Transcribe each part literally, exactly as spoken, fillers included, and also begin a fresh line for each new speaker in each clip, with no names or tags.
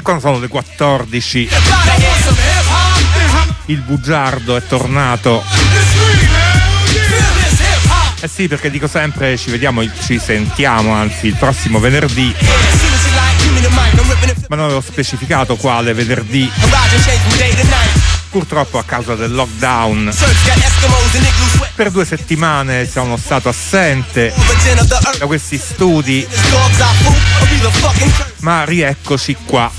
quando sono le quattordici il bugiardo è tornato. Eh sì, perché dico sempre ci vediamo, ci sentiamo anzi il prossimo venerdì, ma non avevo specificato quale venerdì, purtroppo a causa del lockdown. Per due settimane sono stato assente da questi studi, ma rieccoci qua.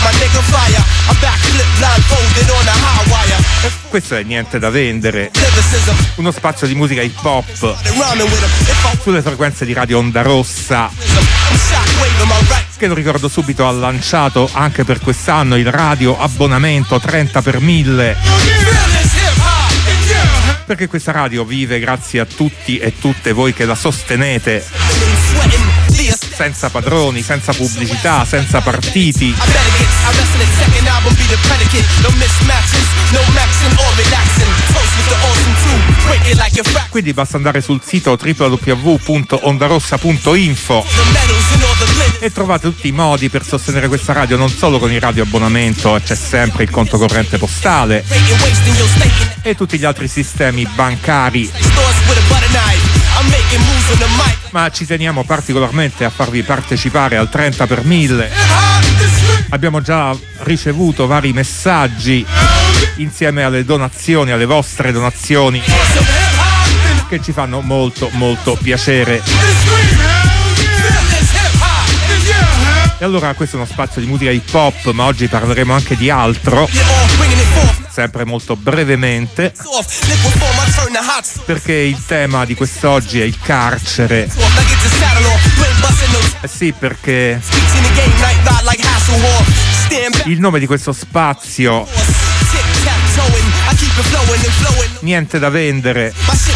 Questo è Niente da vendere, uno spazio di musica hip hop sulle frequenze di Radio Onda Rossa, che lo ricordo subito ha lanciato anche per quest'anno il radio abbonamento trenta per mille, perché questa radio vive grazie a tutti e tutte voi che la sostenete, senza padroni, senza pubblicità, senza partiti. Quindi basta andare sul sito w w w punto ondarossa punto info e trovate tutti i modi per sostenere questa radio, non solo con il radio abbonamento, c'è sempre il conto corrente postale e tutti gli altri sistemi bancari, ma ci teniamo particolarmente a farvi partecipare al trenta per mille. Abbiamo già ricevuto vari messaggi insieme alle donazioni, alle vostre donazioni, che ci fanno molto molto piacere. E allora questo è uno spazio di musica hip hop, ma oggi parleremo anche di altro, sempre molto brevemente, perché il tema di quest'oggi è il carcere. Eh sì, perché il nome di questo spazio, Niente da vendere,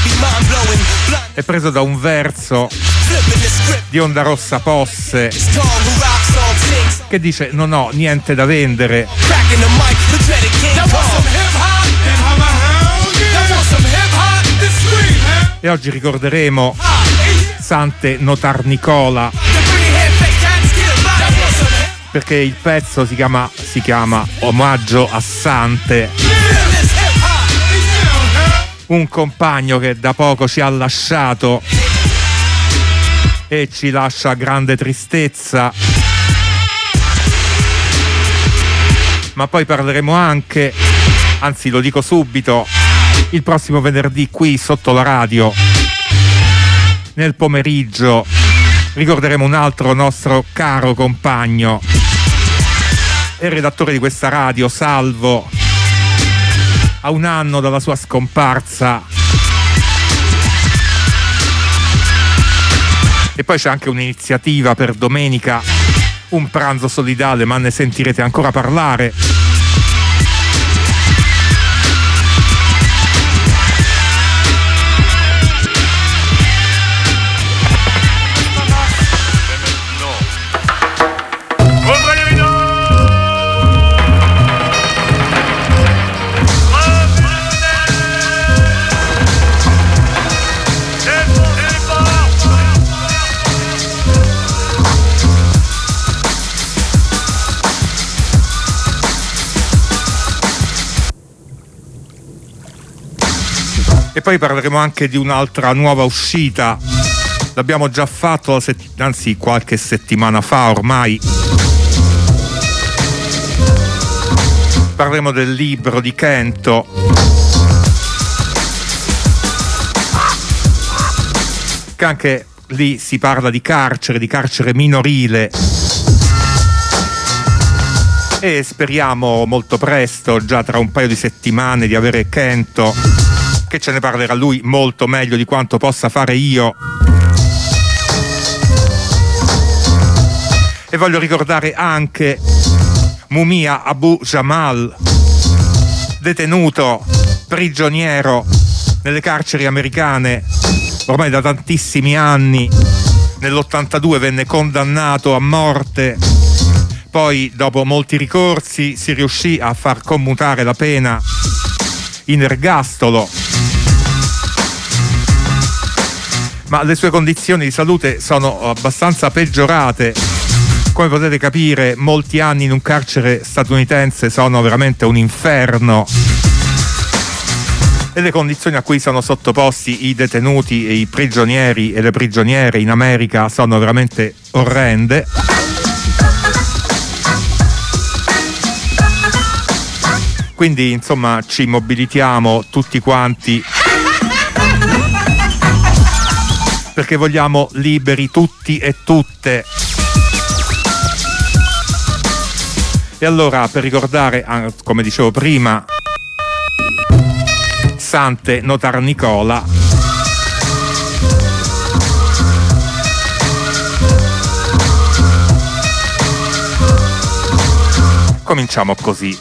è preso da un verso di Onda Rossa Posse che dice: non ho niente da vendere. E oggi ricorderemo Sante Notar Nicola, perché il pezzo si chiama, si chiama Omaggio a Sante, un compagno che da poco ci ha lasciato e ci lascia grande tristezza. Ma poi parleremo anche, anzi lo dico subito, il prossimo venerdì qui sotto la radio, nel pomeriggio, ricorderemo un altro nostro caro compagno e redattore di questa radio, Salvo, a un anno dalla sua scomparsa. E poi c'è anche un'iniziativa per domenica, un pranzo solidale, ma ne sentirete ancora parlare. E poi parleremo anche di un'altra nuova uscita. L'abbiamo già fatto, sett- anzi qualche settimana fa ormai. Parleremo del libro di Kento, che anche lì si parla di carcere, di carcere minorile. E speriamo molto presto, già tra un paio di settimane, di avere Kento, che ce ne parlerà lui molto meglio di quanto possa fare io. E voglio ricordare anche Mumia Abu Jamal, detenuto, prigioniero nelle carceri americane ormai da tantissimi anni. Nell'ottantadue venne condannato a morte, poi dopo molti ricorsi si riuscì a far commutare la pena in ergastolo, ma le sue condizioni di salute sono abbastanza peggiorate. Come potete capire, molti anni in un carcere statunitense sono veramente un inferno, e le condizioni a cui sono sottoposti i detenuti e i prigionieri e le prigioniere in America sono veramente orrende. Quindi insomma ci mobilitiamo tutti quanti perché vogliamo liberi tutti e tutte. E allora, per ricordare, come dicevo prima, Sante Notar Nicola, cominciamo così.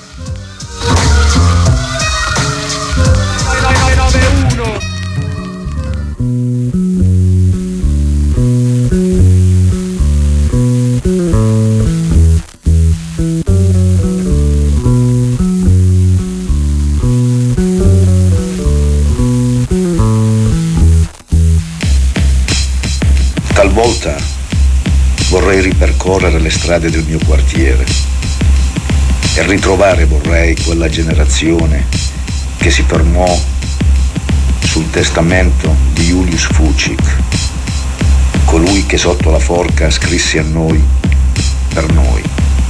Talvolta vorrei ripercorrere le strade del mio quartiere e ritrovare vorrei quella generazione che si fermò sul testamento di Julius Fučík, colui che sotto la forca scrisse a noi, per noi.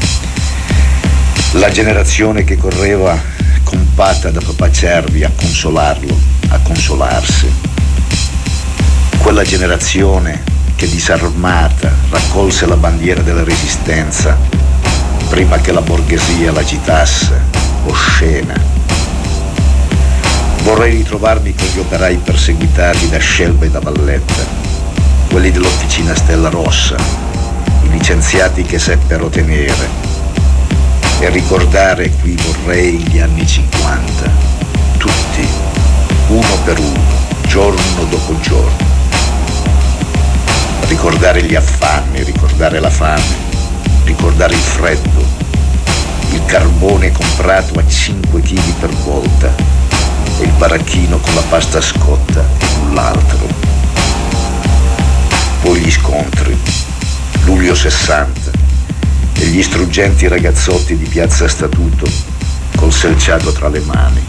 La generazione che correva compatta da papà Cervi a consolarlo, a consolarsi. Quella generazione che disarmata raccolse la bandiera della resistenza prima che la borghesia l'agitasse, oscena. Vorrei ritrovarmi con gli operai perseguitati da Scelba e da Valletta, quelli dell'officina Stella Rossa, i licenziati che seppero tenere, e ricordare qui vorrei gli anni cinquanta, tutti, uno per uno, giorno dopo giorno. Ricordare gli affanni, ricordare la fame, ricordare il freddo, il carbone comprato a cinque chili per volta e il baracchino con la pasta scotta e null'altro. Poi gli scontri, luglio sessanta, e gli struggenti ragazzotti di Piazza Statuto col selciato tra le mani.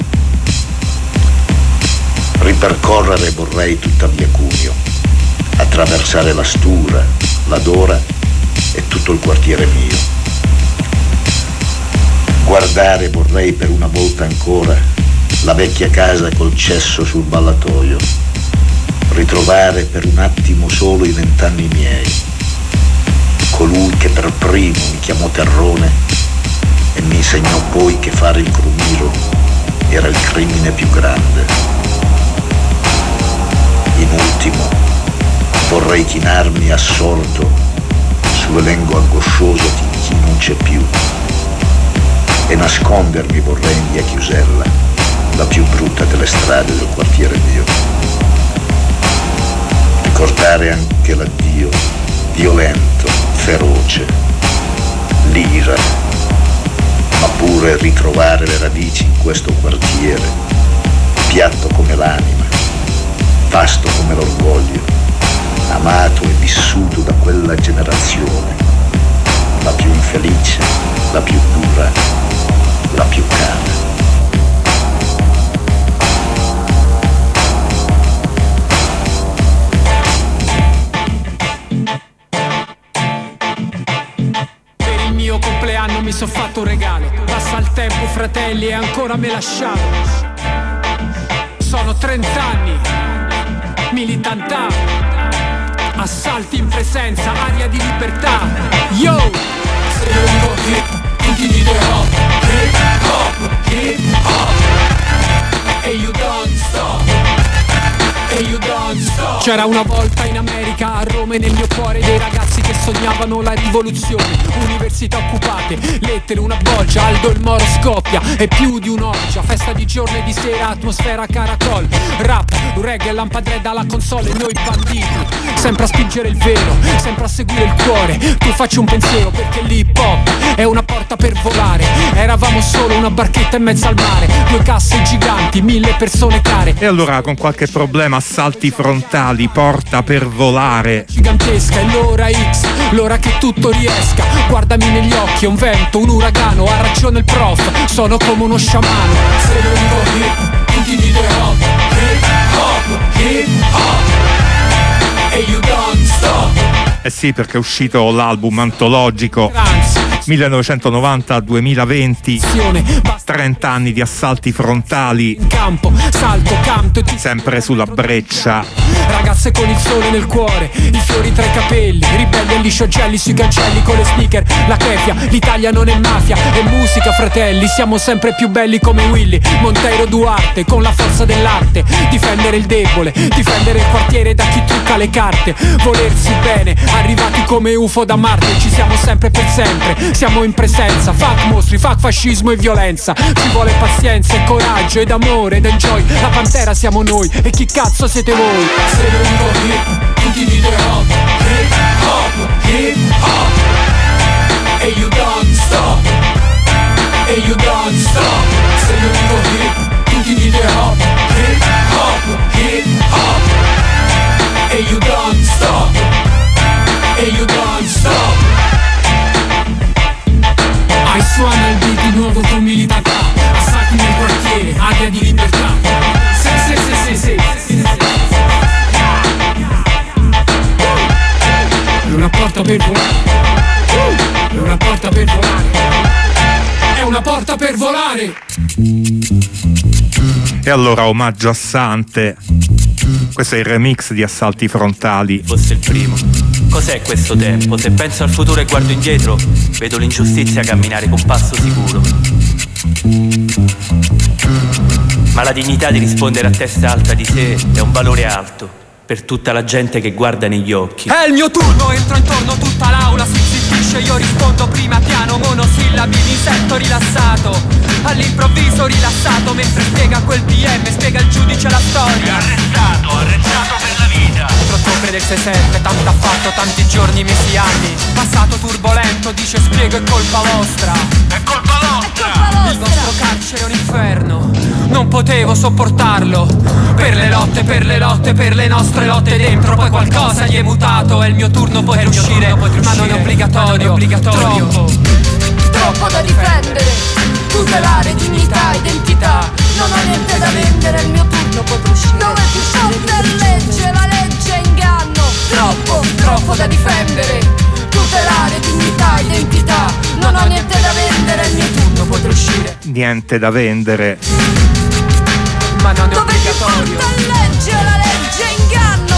Ripercorrere vorrei tutta via Cuneo, attraversare la Stura, la Dora e tutto il quartiere mio. Guardare vorrei per una volta ancora la vecchia casa col cesso sul ballatoio, ritrovare per un attimo solo i vent'anni miei, colui che per primo mi chiamò terrone e mi insegnò poi che fare il crumiro era il crimine più grande. In ultimo vorrei chinarmi assorto sull'elenco angoscioso di chi non c'è più e nascondermi vorrei in via Chiusella, la più brutta delle strade del quartiere mio. Ricordare anche l'addio violento, feroce, l'ira, ma pure ritrovare le radici in questo quartiere, piatto come l'anima, vasto come l'orgoglio, amato e vissuto da quella generazione, la più infelice, la più dura, la più cara.
Per il mio compleanno mi son fatto un regalo, passa il tempo fratelli e ancora me lasciamo. Sono trent'anni, militantà, assalti in presenza, aria di libertà. Yo! Se io dico hip, tutti dite hop, hip hop, hip hop, e you don't stop, e you don't stop. C'era una volta in America, a Roma e nel mio cuore, dei ragazzi che sognavano la rivoluzione. Università occupate, lettere, una bolgia, Aldo il Moro scoppia, e più di un'orgia, festa di giorno e di sera, atmosfera caracol, rap, reggae, lampadredda alla console, e noi banditi, sempre a spingere il velo, sempre a seguire il cuore. Tu facci un pensiero, perché l'hip hop è una porta per volare. Eravamo solo una barchetta in mezzo al mare, due casse giganti, mille persone care.
E allora con qualche problema, salti frontali, porta per volare. solare.
Gigantesca è l'ora X, l'ora che tutto riesca. Guardami negli occhi, è un vento, un uragano. Ha ragione il prof, sono come uno sciamano. Se lo dico hip, tutti dite hop, hip hop, hip hop, e you don't stop.
Eh sì, perché è uscito l'album antologico millenovecentonovanta duemilaventi, trenta anni di assalti frontali,
in campo, salto, canto e tu
sempre sulla breccia.
Ragazze con il sole nel cuore, i fiori tra i capelli, ribelli e lisciogelli sui cancelli con le sneaker, la kefia, l'Italia non è mafia, è musica fratelli, siamo sempre più belli come Willy Monteiro Duarte, con la forza dell'arte, difendere il debole, difendere il quartiere da chi trucca le carte, volersi bene, arrivati come U F O da Marte, ci siamo sempre per sempre, siamo in presenza, fuck mostri, fuck fascismo e violenza, ci vuole pazienza e coraggio ed amore ed enjoy, la pantera siamo noi e chi cazzo siete voi? Se lo dico hip, tutti dite hop, hip hop, hip hop, e you don't stop, e you don't stop. Se lo dico hip, tutti dite hop, hip hop, hip hop, e you don't stop, e you don't stop. Hai suono il beat di nuovo con militantà, assalti nel quartiere, aria di libertà. Sì, sì, sì, sì, sì, sì. È una porta per volare, è una porta per volare, è una porta per volare.
E allora omaggio a Sante. Questo è il remix di Assalti Frontali.
Fosse il primo. Cos'è questo tempo? Se penso al futuro e guardo indietro, vedo l'ingiustizia camminare con passo sicuro. Ma la dignità di rispondere a testa alta di sé è un valore alto per tutta la gente che guarda negli occhi.
È il mio turno, entro intorno, tutta l'aula si zittisce. Io rispondo prima piano, monosillabi, mi sento rilassato. All'improvviso rilassato, mentre spiega quel P M, spiega il giudice la storia.
Arrestato, arrestato per la vita.
Ottobre del sessantasette, tanto ha fatto, tanti giorni, mesi, anni. Passato turbolento, dice spiego è colpa vostra.
È colpa vostra.
Il vostro carcere è un inferno, non potevo sopportarlo. Per le lotte, per le lotte, per le nostre lotte dentro. Poi qualcosa gli è mutato, è il mio turno poter uscire, ma non è obbligatorio, obbligatorio.
Troppo, troppo da difendere, tutelare dignità, identità. Non ho niente da vendere, è il mio turno poter uscire. Dove ti sciopera legge, la legge è inganno. Troppo, troppo da difendere, tutelare dignità, identità. Non ho niente da vendere, è il mio turno poter uscire.
Niente da vendere,
ma non è
dove
obbligatorio.
Dove ti porta legge, la legge è inganno.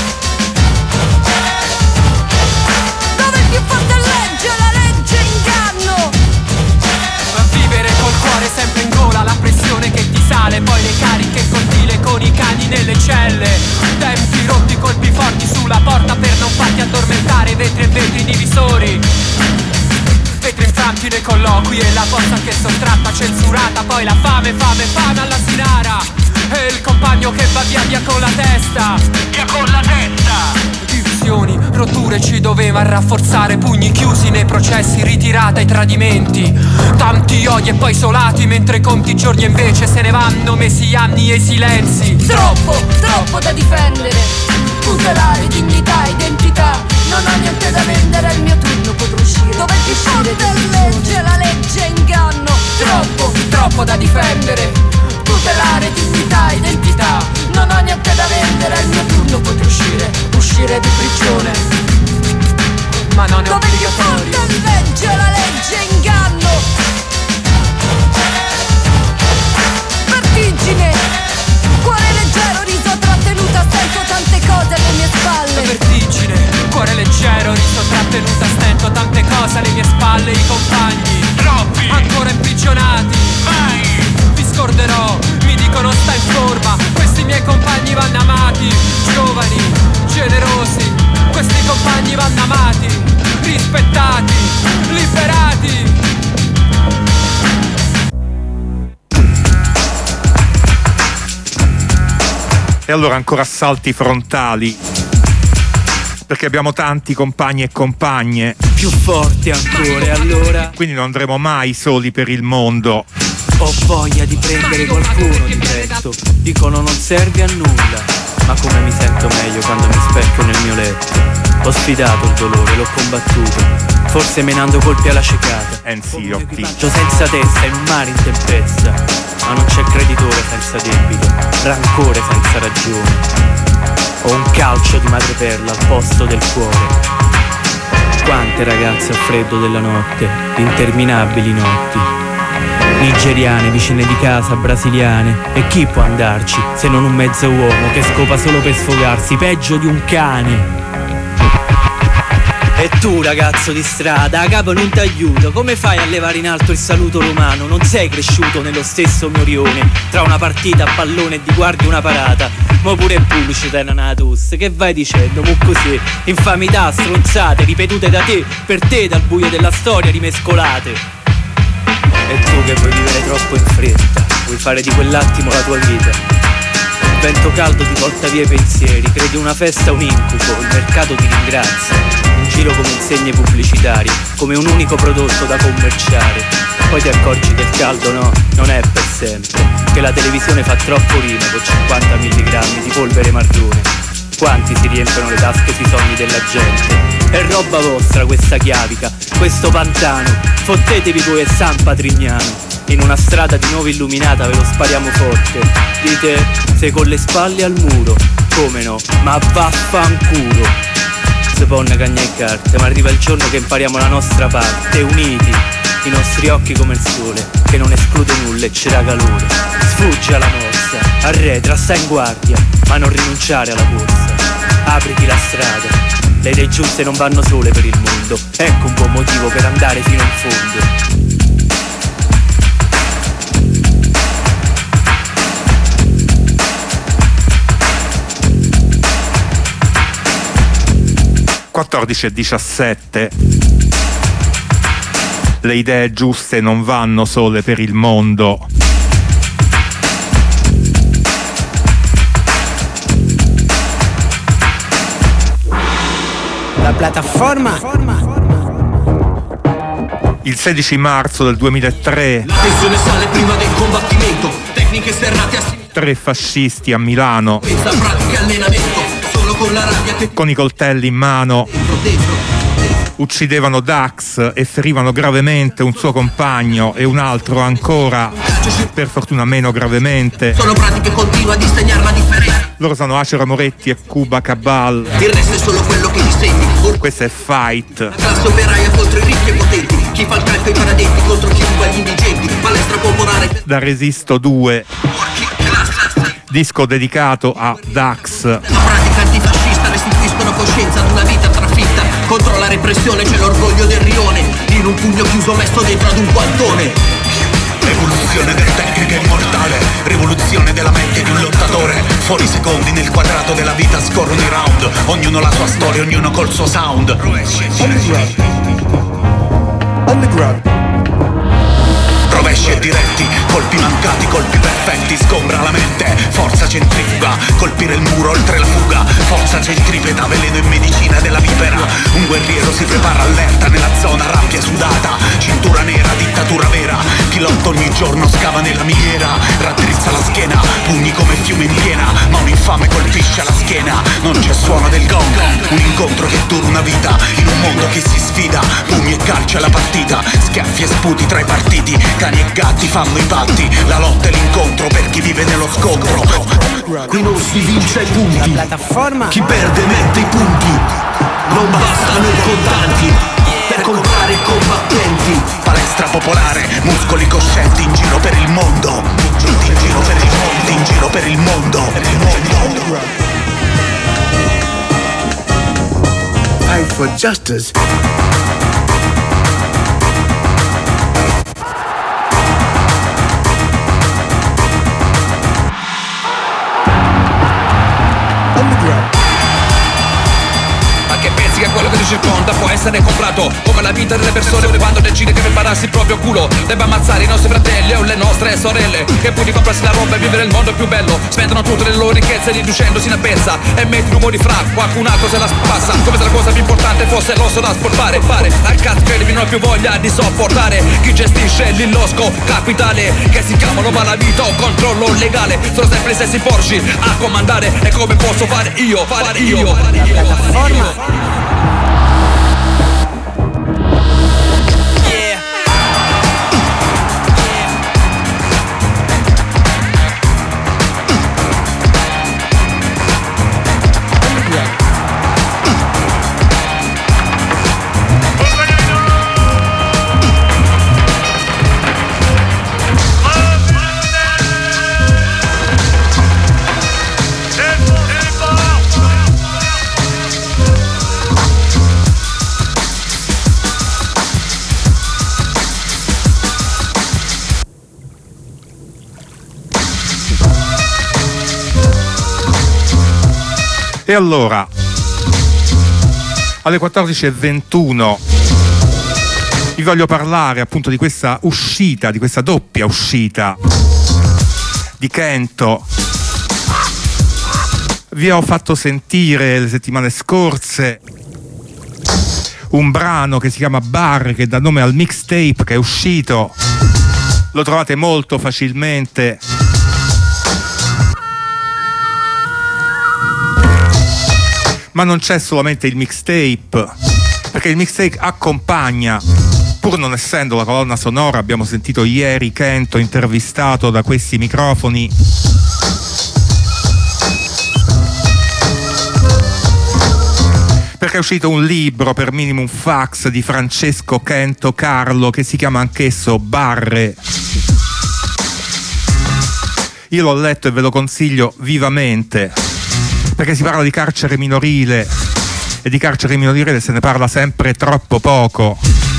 Dove più forte legge, la legge è inganno.
A vivere col cuore sempre in gola, la pressione che ti sale, poi le cariche continue con i cani nelle celle. Tempi rotti, colpi forti sulla porta per non farti addormentare, vetri e vetri divisori. Vetri infranti nei colloqui e la posta che è sottratta, censurata, poi la fame, fame, fame alla sinara. E il compagno che va via via con la testa,
Via con la testa.
divisioni, rotture ci doveva rafforzare, pugni chiusi nei processi, ritirata ai tradimenti. Tanti odi e poi isolati, mentre conti i giorni invece se ne vanno, mesi, anni e silenzi.
Troppo, troppo da difendere, tutelare dignità, identità. Non ho niente da vendere, è il mio turno potrò uscire. Dove ti porta legge, la legge è inganno. Troppo, troppo da difendere, tutelare dignità, identità. Non ho niente da vendere, è il mio turno potrò uscire. Uscire di prigione,
Ma non è
dove ti
obbligatorio.
porta legge, la legge è inganno. Vertigine, cuore leggero, riso trattenuta, sento tante cose alle mie spalle.
Vertigine, cuore leggero, riso trattenuta, stento tante cose alle mie spalle, i compagni.
Troppi.
Ancora imprigionati.
Vai.
Vi scorderò, mi dicono sta in forma. Questi miei compagni vanno amati, giovani, generosi. Questi compagni vanno amati, rispettati, liberati.
e allora ancora assalti frontali, perché abbiamo tanti compagni e compagne.
Più forti ancora, e allora
Quindi non andremo mai soli per il mondo.
ho voglia di prendere qualcuno di petto. Dicono non serve a nulla, ma come mi sento meglio quando mi specchio nel mio letto. Ho sfidato il dolore, l'ho combattuto, forse menando colpi alla cecata.
N C
Come un
O T.
equipaggio senza testa in un mare in tempesta. Ma non c'è creditore senza debito, rancore senza ragione. Ho un calcio di madreperla al posto del cuore. Quante ragazze al freddo della notte, interminabili notti. Nigeriane, vicine di casa, brasiliane. E chi può andarci se non un mezzo uomo che scopa solo per sfogarsi, peggio di un cane? E tu ragazzo di strada, a capo non ti aiuto. Come fai a levare in alto il saluto romano? Non sei cresciuto nello stesso morione. Tra una partita a pallone e di guardi una parata. Mo pure pubblicità in anatus. Che vai dicendo, mo così? Infamità, stronzate, ripetute da te, per te dal buio della storia rimescolate. E tu che vuoi vivere troppo in fretta, vuoi fare di quell'attimo la tua vita. Il vento caldo ti porta via i pensieri, credi una festa un incubo, il mercato ti ringrazia. In giro come insegne pubblicitarie, come un unico prodotto da commerciare. Poi ti accorgi che il caldo no, non è per sempre, che la televisione fa troppo rima con cinquanta milligrammi di polvere marrone. Quanti si riempiono le tasche sui sogni della gente. È roba vostra questa chiavica, questo pantano. Fottetevi voi e San Patrignano. In una strada di nuovo illuminata ve lo spariamo forte. Dite, sei con le spalle al muro. Come no, ma vaffanculo. Si può una cagna e carte, ma arriva il giorno che impariamo la nostra parte, uniti, i nostri occhi come il sole, che non esclude nulla e ci dà calore. Sfuggi alla morsa, arretra, sta in guardia, ma non rinunciare alla corsa. Apriti la strada, le idee giuste non vanno sole per il mondo, ecco un buon motivo per andare fino in fondo.
quattordici e diciassette. Le idee giuste non vanno sole per il mondo.
La piattaforma.
Il sedici marzo del duemilatré,
la tensione sale prima del combattimento, tecniche serrate a
tre fascisti a Milano,
senza pratica allenamento. Con la rabbia che
con i coltelli in mano uccidevano Dax e ferivano gravemente un suo compagno e un altro ancora, per fortuna meno gravemente.
Sono pratiche continue a disegnare la differenza.
Loro sono Acera Moretti e Cuba Cabal.
Il resto è solo quello che disegni.
Questo è Fight.
La classe operaia contro i ricchi e potenti, chi fa il calco ai paradetti contro chi ruba gli indigenti. Palestra popolare
Da Resisto due, disco dedicato a Dax.
la pratica antifascista restituiscono coscienza ad una vita trafitta. Contro la repressione c'è l'orgoglio del rione, in un pugno chiuso messo dentro ad un guantone.
Evoluzione delle tecniche immortale, rivoluzione della mente di un lottatore. Fuori secondi nel quadrato della vita scorrono i round, ognuno la sua storia, ognuno col suo sound. Underground. Underground. Rovesci e diretti, colpi mancati, colpi perfetti, sgombra la mente, forza centrifuga, colpire il muro oltre la fuga, forza centripeta, veleno e medicina della vipera. Un guerriero si prepara allerta nella zona, rabbia sudata, cintura nera, dittatura vera. Chi lotta ogni giorno scava nella miniera, raddrizza la schiena, pugni come fiume in piena, ma un infame colpisce alla schiena. Non c'è suono del gong, un incontro che dura una vita, in un mondo che si sfida, pugni e calcio alla partita, schiaffi e sputi tra i partiti. Cani e gatti fanno i patti, la lotta è l'incontro per chi vive nello scontro.
Qui non si vince ai punti,
La piattaforma.
chi perde mette i punti. Non bastano i contanti per comprare combattenti.
Palestra popolare, muscoli coscienti in giro per il mondo. In giro per il mondo, in giro per il mondo. Per il mondo.
Fight for justice.
Ma che pensi che quello che ti circonda può essere comprato? Come la vita delle persone quando decide che per pararsi il proprio culo deve ammazzare i nostri fratelli o le nostre sorelle, che pur di comprarsi la roba e vivere il mondo più bello spendono tutte le loro ricchezze riducendosi in pezza e metti rumori fra qualcun altro se la spassa, come se la cosa più importante fosse l'osso da sportare. Fare al cazzo che non ho più voglia di sopportare chi gestisce l'illosco capitale, che si chiamano malavita o controllo legale. Sono sempre gli stessi porci a comandare, e come posso fare io, fare io, fare io, fare io.
E allora, alle quattordici e ventuno vi voglio parlare appunto di questa uscita, di questa doppia uscita di Kento. Vi ho fatto sentire le settimane scorse un brano che si chiama Bar, che dà nome al mixtape che è uscito. Lo trovate molto facilmente. Ma non c'è solamente il mixtape, perché il mixtape accompagna, pur non essendo la colonna sonora. Abbiamo sentito ieri Kento intervistato da questi microfoni. Perché è uscito un libro per Minimum Fax di Francesco Kento Carlo che si chiama anch'esso Barre. Io l'ho letto e ve lo consiglio vivamente, perché si parla di carcere minorile e di carcere minorile se ne parla sempre troppo poco.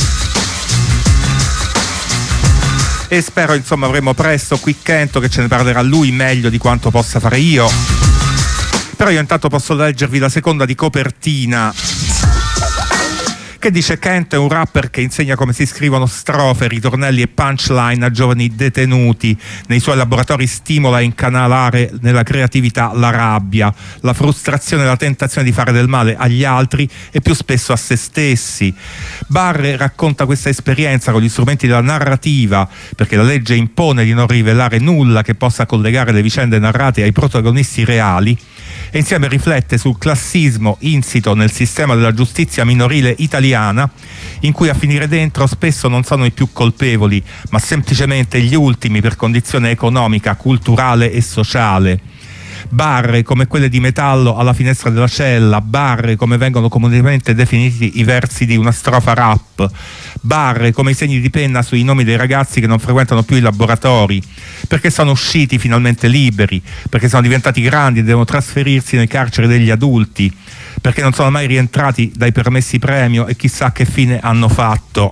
E spero insomma avremo presto qui Kento che ce ne parlerà lui meglio di quanto possa fare io. Però io intanto posso leggervi la seconda di copertina, che dice: Kento è un rapper che insegna come si scrivono strofe, ritornelli e punchline a giovani detenuti. Nei suoi laboratori stimola a incanalare nella creatività la rabbia, la frustrazione e la tentazione di fare del male agli altri e più spesso a se stessi. Barre racconta questa esperienza con gli strumenti della narrativa, perché la legge impone di non rivelare nulla che possa collegare le vicende narrate ai protagonisti reali, e insieme riflette sul classismo insito nel sistema della giustizia minorile italiana, in cui a finire dentro spesso non sono i più colpevoli, ma semplicemente gli ultimi per condizione economica, culturale e sociale. Barre come quelle di metallo alla finestra della cella, barre come vengono comunemente definiti i versi di una strofa rap, barre come i segni di penna sui nomi dei ragazzi che non frequentano più i laboratori, perché sono usciti finalmente liberi, perché sono diventati grandi e devono trasferirsi nei carceri degli adulti, perché non sono mai rientrati dai permessi premio e chissà che fine hanno fatto.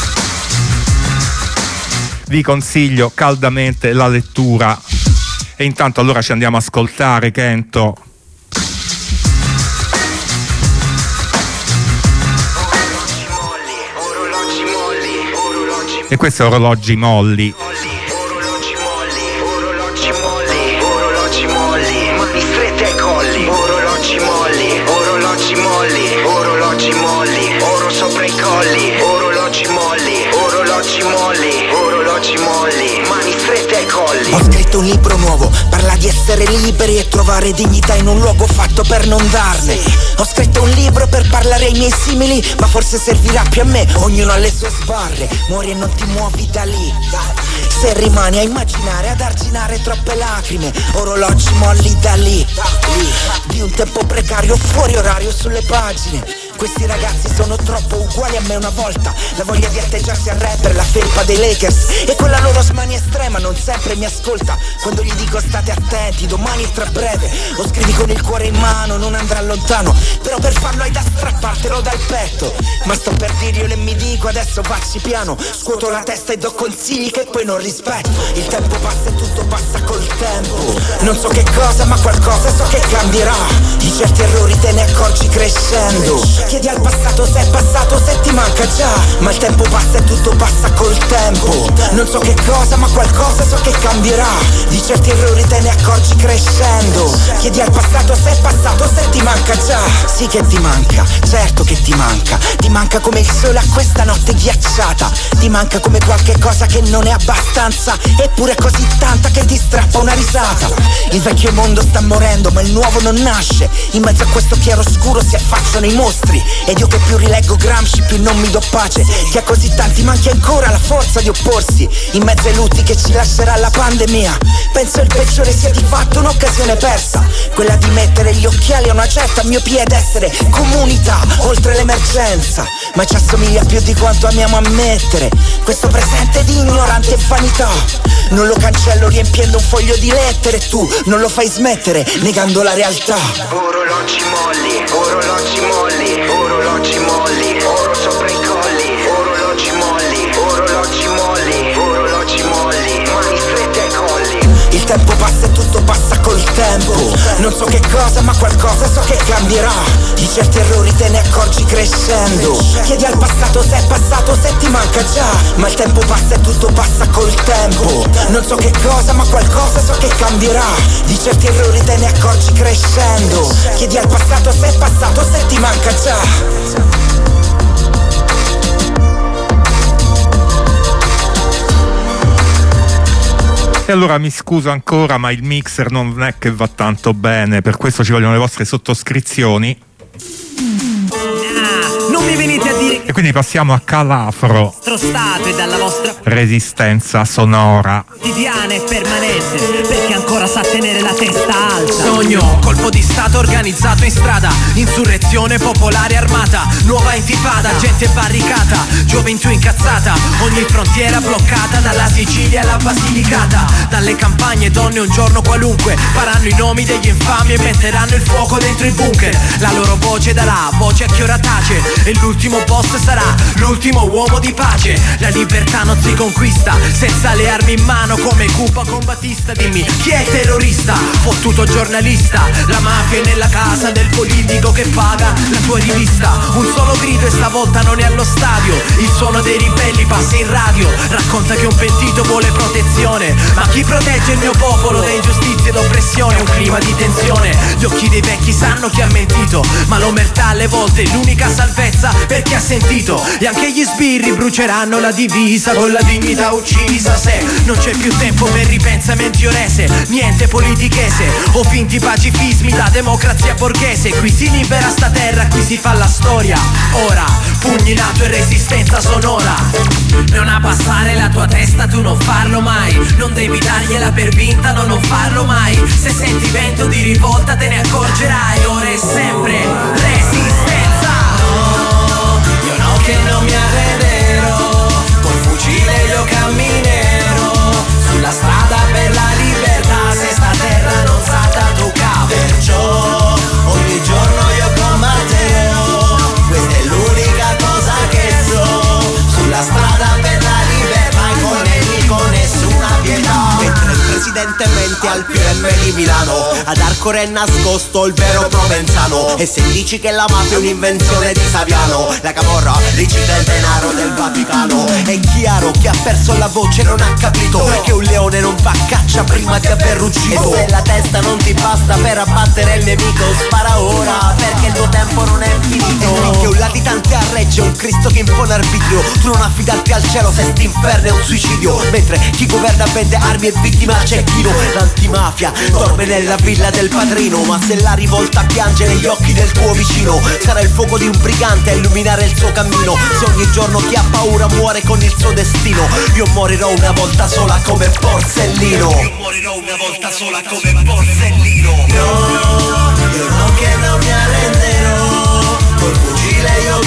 Vi consiglio caldamente la lettura. E intanto allora ci andiamo a ascoltare Kento. E questo è Orologi Molli.
Orologi molli, mani strette ai colli. Orologi molli, orologi molli, orologi molli, oro sopra i colli. Orologi molli, orologi molli, orologi molli, mani strette ai colli.
Ho scritto un libro nuovo, parla di essere liberi e trovare dignità in un luogo fatto per non darne. Ho scritto un libro per parlare ai miei simili, ma forse servirà più a me, ognuno ha le sue sbarre. Muori e non ti muovi da lì, se rimani a immaginare, ad arginare troppe lacrime. Orologi molli da lì, di un tempo precario, fuori orario sulle pagine. Questi ragazzi sono troppo uguali a me una volta. La voglia di atteggiarsi al rapper, la felpa dei Lakers e quella loro smania estrema non sempre mi ascolta. Quando gli dico state attenti, domani è tra breve. Lo scrivi con il cuore in mano, non andrà lontano, però per farlo hai da strappartelo dal petto. Ma sto per dirglielo e mi dico adesso facci piano. Scuoto la testa e do consigli che poi non rispetto. Il tempo passa e tutto passa col tempo. Non so che cosa ma qualcosa so che cambierà. Di certi errori te ne accorgi crescendo. Chiedi al passato se è passato, se ti manca già. Ma il tempo passa e tutto passa col tempo. Non so che cosa ma qualcosa so che cambierà. Di certi errori te ne accorgi crescendo. Chiedi al passato se è passato, se ti manca già. Sì che ti manca, certo che ti manca. Ti manca come il sole a questa notte ghiacciata. Ti manca come qualche cosa che non è abbastanza, eppure così tanta che ti strappa una risata. Il vecchio mondo sta morendo ma il nuovo non nasce. In mezzo a questo chiaroscuro si affacciano i mostri. Ed io che più rileggo Gramsci più non mi do pace. Che a così tanti manchi ancora la forza di opporsi. In mezzo ai lutti che ci lascerà la pandemia, penso il peggiore sia di fatto un'occasione persa. Quella di mettere gli occhiali a una certa miopia ed essere comunità oltre l'emergenza. Ma ci assomiglia più di quanto amiamo ammettere. Questo presente di ignorante vanità non lo cancello riempiendo un foglio di lettere. Tu non lo fai smettere negando la realtà.
Orologi molli, orologi molli, orologi molli, oro sopra i colli. Orologi molli, orologi molli, orologi molli, mani strette ai colli.
Il tempo passa e tutto passa col tempo. Non so che cosa ma qualcosa so che certi errori te ne accorgi crescendo. Chiedi al passato se è passato, se ti manca già. Ma il tempo passa e tutto passa col tempo. Non so che cosa ma qualcosa so che cambierà. Di certi errori te ne accorgi crescendo. Chiedi al passato se è passato, se ti manca già.
E allora mi scuso ancora, ma il mixer non è che va tanto bene, per questo ci vogliono le vostre sottoscrizioni.
Ah, non mi venite a dire
E quindi passiamo a Calafro.
vostro stato e dalla vostra
Resistenza sonora.
quotidiana e permanente, perché ancora sa tenere la testa alta.
Sogno, colpo di stato organizzato in strada, insurrezione popolare armata, nuova intifada, gente barricata, gioventù incazzata, ogni frontiera bloccata, dalla Sicilia alla Basilicata, dalle campagne donne un giorno qualunque faranno i nomi degli infami e metteranno il fuoco dentro i bunker. La loro voce darà voce a chi ora tace e l'ultimo boss sarà l'ultimo uomo di pace. La libertà non si conquista senza le armi in mano, come Cuba con Battista. Dimmi chi è terrorista? Fottuto giornalista. La mafia è nella casa del politico che paga la tua rivista. Un solo grido e stavolta non è allo stadio. Il suono dei ribelli passa in radio, racconta che un pentito vuole protezione. Ma chi protegge il mio popolo da ingiustizie ed oppressione? Un clima di tensione. Gli occhi dei vecchi sanno chi ha mentito, ma l'omertà alle volte è l'unica salvezza per chi ha sentito. E anche gli sbirri bruceranno la divisa con la dignità uccisa. Se non c'è più tempo per ripensamenti o rese, niente politichese o finti pacifismi da democrazia borghese. Qui si libera sta terra, qui si fa la storia. Ora, pugni in alto e resistenza sonora. Non abbassare la tua testa, tu non farlo mai. Non devi dargliela per vinta, no, non farlo mai. Se senti vento di rivolta te ne accorgerai. Ora e sempre resistenza. No, io no che non mi arrenderò. Col fucile io camminerò sulla strada per la libertà. Se sta terra non sa da toccare, perciò ogni giorno io combatterò. Questa è l'unica cosa che so. Sulla strada per la libertà e con nemico nessuna pietà. Mentre il presidente mente al P M di Milano, ad Arcore è nascosto il vero provenzano. E se dici che la mafia è un'invenzione di Saviano, la camorra ricicla il denaro del Vaticano. È chiaro chi ha perso la voce non ha capito che un leone non fa caccia prima di aver ucciso. E se la testa non ti basta per abbattere il nemico, spara ora perché il tuo tempo non è finito. Che un latitante a regge, un Cristo che impone arbitrio. Tu non affidarti al cielo se st'inferno è un suicidio. Mentre chi governa vende armi e vittime al cecchino. L'antimafia dorme nella villa del padrino, ma se la rivolta piange negli occhi del tuo vicino, sarà il fuoco di un brigante a illuminare il suo cammino. Se ogni giorno chi ha paura muore con il suo destino, io morirò una volta sola come Borsellino. Io morirò una volta sola come Borsellino. No, io no che non mi arrenderò. Col fucile io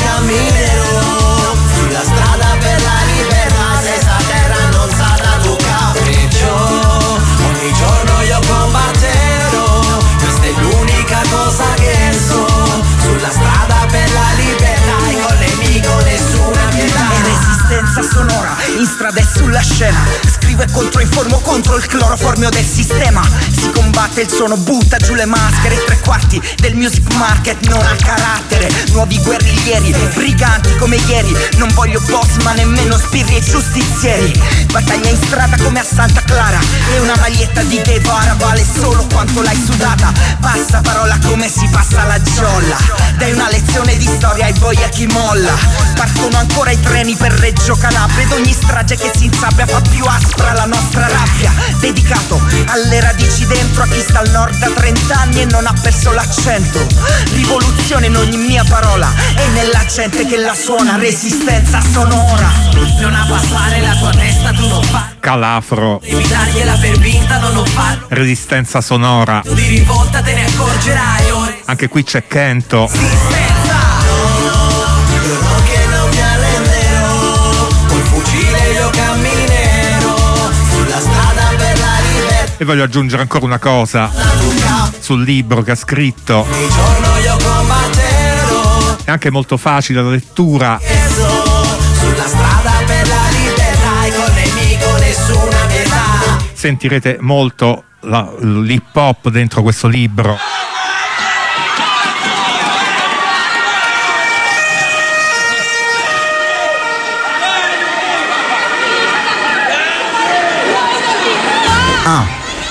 camminerò sulla strada per la libertà. Se sta terra non sa da toccare, perciò ogni giorno io combatterò. Questa è l'unica cosa che so. Sulla strada per la libertà e con nemico nessuna pietà.
E resistenza sonora in strada e sulla scena. Scrivo e controinformo contro il cloroformio del sistema. Si combatte il suono, butta giù le maschere. Tre quarti del music market non ha carattere. Nuovi guerriglieri, briganti come ieri. Non voglio boss ma nemmeno spirri e giustizieri. Battaglia in strada come a Santa Clara. E una maglietta di Guevara vale solo quanto l'hai sudata. Passa parola come si passa la giolla. Dai una lezione di storia e poi a chi molla. Partono ancora i treni per Reggio Calabria. Ed ogni strage che si insabbia fa più aspra la nostra rabbia. Dedicato alle radici dentro a chi sta al nord da trent'anni e non ha perso l'accento. Rivoluzione in ogni mia parola e nella gente che la suona. Resistenza sonora.
Non abbassare la tua testa, tu non fai.
Calafro.
Devi dargliela per vinta, no, non farlo.
Resistenza sonora.
Di rivolta te ne accorgerai. Ora
Anche qui c'è Kento.
resistenza. No, io no che non mi arrenderò. Col fucile io camminerò sulla strada per la libertà.
E voglio aggiungere ancora una cosa sul libro che ha scritto.
Ogni giorno io combatterò.
È anche molto facile la lettura.
Sulla strada per la libertà e con nemico nessuna pietà.
Sentirete molto la, l'hip hop dentro questo libro.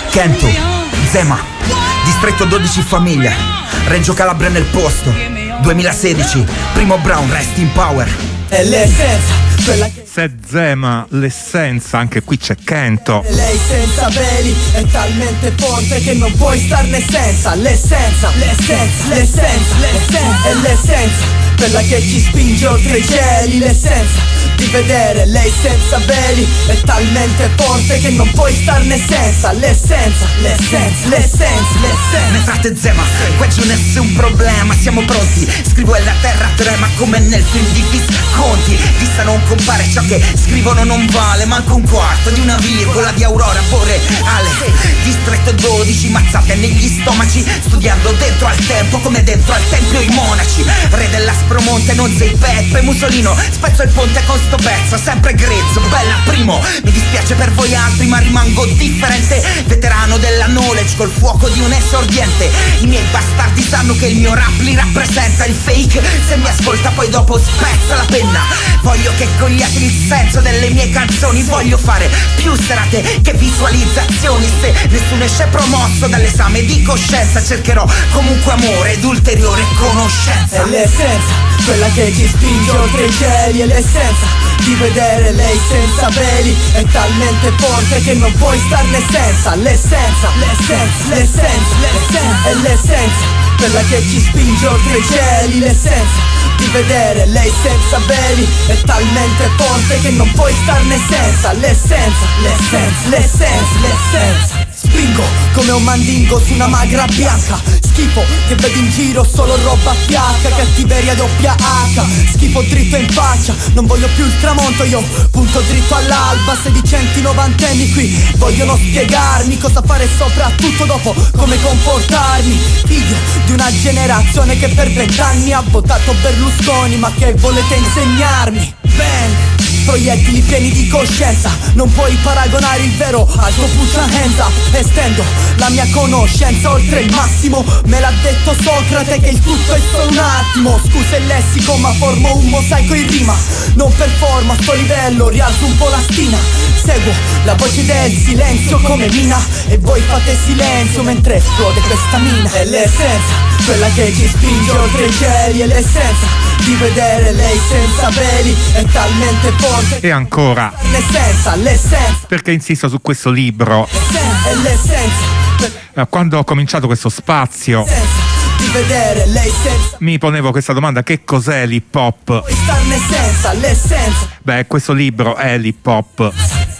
Kento, Zema, Distretto dodici famiglia, Reggio Calabria nel posto, duemilasedici, Primo Brown, Rest in Power.
È l'essenza, quella che...
Se Zema, l'essenza, anche qui c'è Kento.
Lei senza veli è talmente forte che non puoi starne senza. L'essenza, l'essenza, l'essenza, l'essenza, è l'essenza, quella che ci spinge oltre i cieli. L'essenza di vedere lei senza veli è talmente forte che non puoi starne senza. L'essenza, l'essenza, l'essenza, l'essenza.
Ne frate Zema, qua giù nessun problema, siamo pronti. Scrivo e la terra trema come nel film di Visconti. Dissa non compare, ciò che scrivono non vale manco un quarto di una virgola di aurora boreale. Distretto dodici, mazzate negli stomaci, studiando dentro al tempo come dentro al tempio i monaci. Re dell'Aspromonte, non sei Peppe Mussolino, spezzo il ponte con sto pezzo, sempre grezzo, bella primo. Mi dispiace per voi altri ma rimango differente, veterano della knowledge col fuoco di un esordiente. I miei bastardi sanno che il mio rap li rappresenta. Il fake se mi ascolta poi dopo spezza la penna. Voglio che cogliate il senso delle mie canzoni, voglio fare più serate che visualizzazioni. Se nessuno esce promosso dall'esame di coscienza, cercherò comunque amore ed ulteriore conoscenza.
È l'essenza, quella che ci spinge oltre i cieli. È l'essenza di vedere lei senza veli è talmente forte che non puoi starne senza. L'essenza, l'essenza, l'essenza, l'essenza, è l'essenza, quella che ci spinge oltre i cieli. L'essenza di vedere lei senza veli è talmente forte che non puoi starne senza. L'essenza, l'essenza, l'essenza, l'essenza. Spingo come un mandingo su una magra bianca. Schifo che vedi in giro solo roba fiacca. Cattiveria doppia H, schifo dritto in faccia. Non voglio più il tramonto, io punto dritto all'alba. Sedicenti novantenni qui vogliono spiegarmi cosa fare e soprattutto dopo come comportarmi. Figlio di una generazione che per vent'anni ha votato Berlusconi, ma che volete insegnarmi? Bang, proiettili pieni di coscienza, non puoi paragonare il vero al tuo put your hands up. Estendo la mia conoscenza oltre il massimo, me l'ha detto Socrate che il tutto è solo un attimo. Scusa il lessico ma formo un mosaico in rima, non performo a sto livello, rialzo un po' la stina. Seguo la voce del silenzio come mina e voi fate silenzio mentre esplode questa mina. È l'essenza, quella che ci spinge oltre i cieli. È l'essenza di vedere lei senza veli è talmente forte.
E ancora,
l'essenza, l'essenza,
perché insisto su questo libro?
è l'essenza,
Quando ho cominciato questo spazio
di vedere lei senza,
mi ponevo questa domanda: che cos'è l'hip hop?
puoi starne senza. L'essenza,
Beh, questo libro è l'hip hop,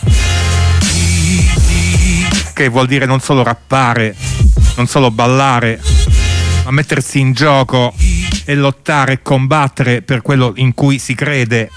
che vuol dire non solo rappare, non solo ballare, ma mettersi in gioco e lottare e combattere per quello in cui si crede.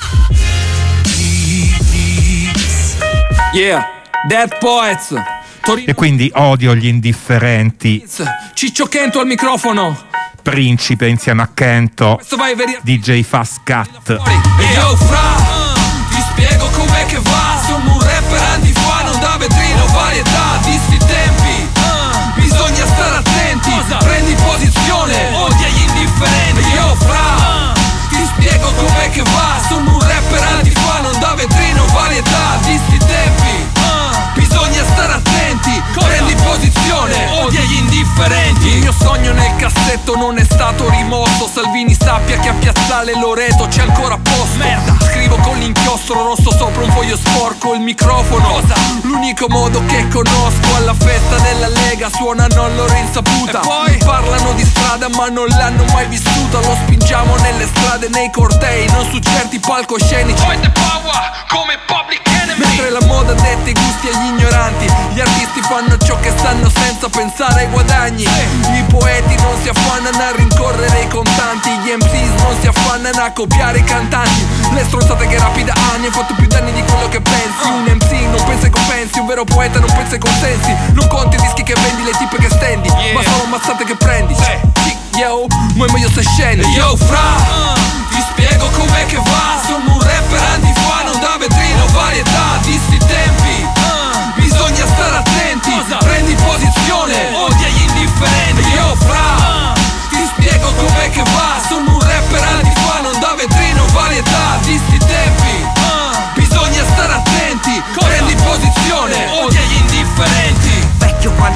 Yeah, Dead Poets, Torino.
E quindi odio gli indifferenti.
Ciccio Kento al microfono.
Principe insieme a Kento,
Questo vai a vedere.
D J Fast Cat.
E yo fra, ti spiego com'è che va. Sono un rapper anni fa, non da vetrino, varietà di sti tempi. Bisogna stare attenti, prendi posizione, odia gli indifferenti. E yo fra, ti spiego com'è che va. Sono un rapper anni fa, non da vetrino, varietà di sti tempi. Bisogna stare attenti, prendi posizione, odia gli indifferenti. Il mio sogno nel cassetto non è stato rimosso. Salvini sappia che a Piazzale Loreto c'è ancora posto. Merda, scrivo con l'inchiostro rosso sopra un foglio sporco. Il microfono, cosa? L'unico modo che conosco. Alla festa della Lega suonano loro insaputa. E poi parlano di strada ma non l'hanno mai vissuta. Lo spingiamo nelle strade, nei cortei, non su certi palcoscenici. Poi the power come Public Enemy. Mentre la moda detta i gusti agli ignoranti, gli artisti fanno ciò che sanno senza pensare ai guadagni. I poeti non si affannano a rincorrere i contanti, gli M Cs non si affannano a copiare i cantanti. Le stronzate che rapida anni hanno fatto più danni di quello che pensi. Un M C non pensa ai compensi, un vero poeta non pensa ai consensi. Non conti i dischi che vendi, le tipe che stendi, ma sono ammazzate che prendi. Yo, ma è meglio se scendi. Yo fra, ti spiego com'è che va. Sono un rapper anni fa, non da vetrino, varietà di sti tempi. Bisogna stare attenti, prendi posizione, odia gli indifferenti. Yo fra, ti spiego com'è che va. Sono un rapper anni fa, non da vetrino, varietà di sti tempi. Bisogna stare attenti, prendi posizione, odia gli indifferenti.
Vecchio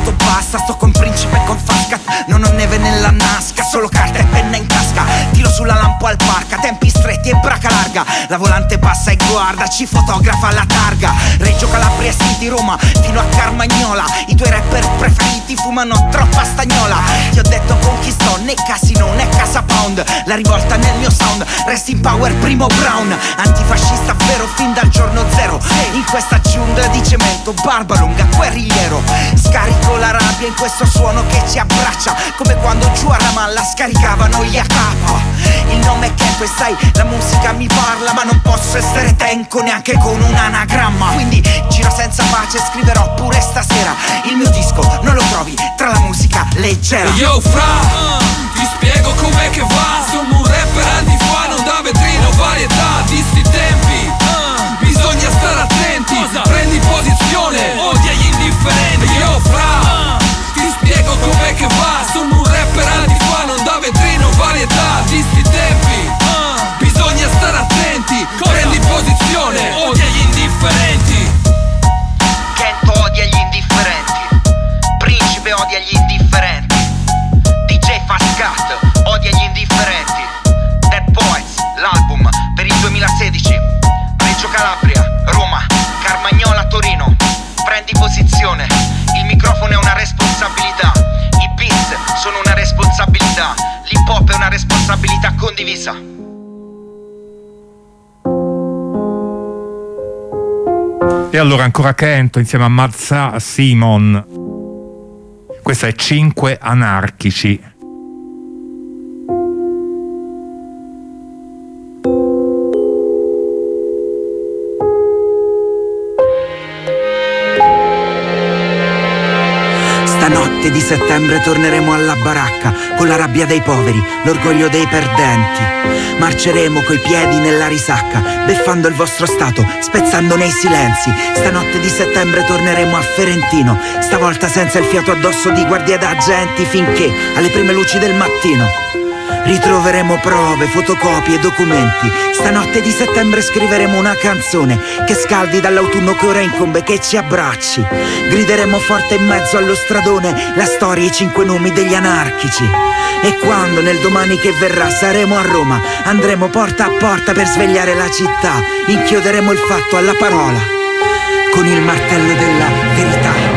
larga. La volante passa e guarda, ci fotografa la targa. Reggio Calabria, City, Roma, fino a Carmagnola. I tuoi rapper preferiti fumano troppa stagnola. Ti ho detto con chi sto, né casino né casa pound. La rivolta nel mio sound, rest in power Primo Brown. Antifascista vero fin dal giorno zero. In questa giungla di cemento, barba lunga, guerrigliero. Scarico la rabbia in questo suono che ci abbraccia, come quando giù a Ramallah scaricavano gli A K. Il nome è Kento e sai, la musica mi parla, ma non posso essere tenco neanche con un anagramma. Quindi giro senza pace, scriverò pure stasera. Il mio disco non lo trovi tra la musica leggera.
Yo fra, ti spiego com'è che va. Sono un rapper anni fa, non da vetrino, varietà di sti tempi. Bisogna stare attenti, prendi posizione, odia gli indifferenti. Yo fra, ti spiego com'è che va. Sono un rapper anni fa, non da vetrino, varietà di sti tempi. Bisogna stare attenti, prendi posizione, odia gli indifferenti.
Kento odia gli indifferenti, Principe odia gli indifferenti, D J Fastcat odia gli indifferenti. Dead Poets, l'album per il duemilasedici. Reggio Calabria, Roma, Carmagnola, Torino. Prendi posizione, il microfono è una responsabilità. I beats sono una responsabilità. L'hip hop è una responsabilità condivisa.
E allora ancora Kento insieme a Mazza Simon. Questa è Cinque Anarchici.
Stanotte di settembre torneremo alla baracca, con la rabbia dei poveri, l'orgoglio dei perdenti. Marceremo coi piedi nella risacca, beffando il vostro stato, spezzando nei silenzi. Stanotte di settembre torneremo a Ferentino, stavolta senza il fiato addosso di guardie d'agenti, finché alle prime luci del mattino ritroveremo prove, fotocopie, documenti. Stanotte di settembre scriveremo una canzone che scaldi dall'autunno che ora incombe, che ci abbracci. Grideremo forte in mezzo allo stradone la storia e i cinque nomi degli anarchici. E quando nel domani che verrà saremo a Roma, andremo porta a porta per svegliare la città. Inchioderemo il fatto alla parola con il martello della verità.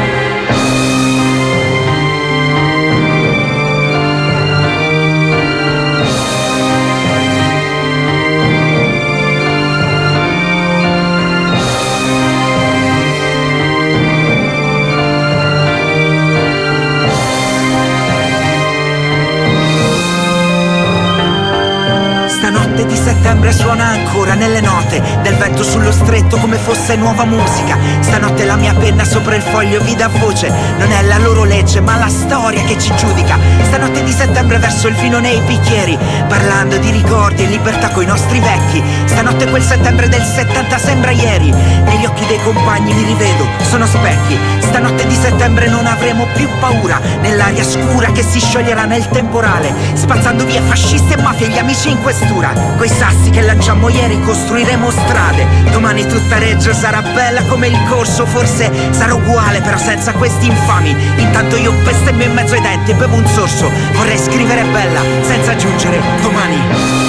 Di settembre suona ancora nelle note del vento sullo stretto come fosse nuova musica. Stanotte la mia penna sopra il foglio vi dà voce, non è la loro legge ma la storia che ci giudica. Stanotte di settembre verso il vino nei bicchieri, parlando di ricordi e libertà coi nostri vecchi. Stanotte quel settembre del settanta sembra ieri, negli occhi dei compagni mi rivedo, sono specchi. Stanotte di settembre non avremo più paura, nell'aria scura che si scioglierà nel temporale, spazzando via fascisti e mafia e gli amici in questura. Coi sassi che lanciammo ieri costruiremo strade. Domani tutta Reggio sarà bella come il corso. Forse sarà uguale però senza questi infami. Intanto io bestemmio in mezzo ai denti e bevo un sorso. Vorrei scrivere bella senza aggiungere domani.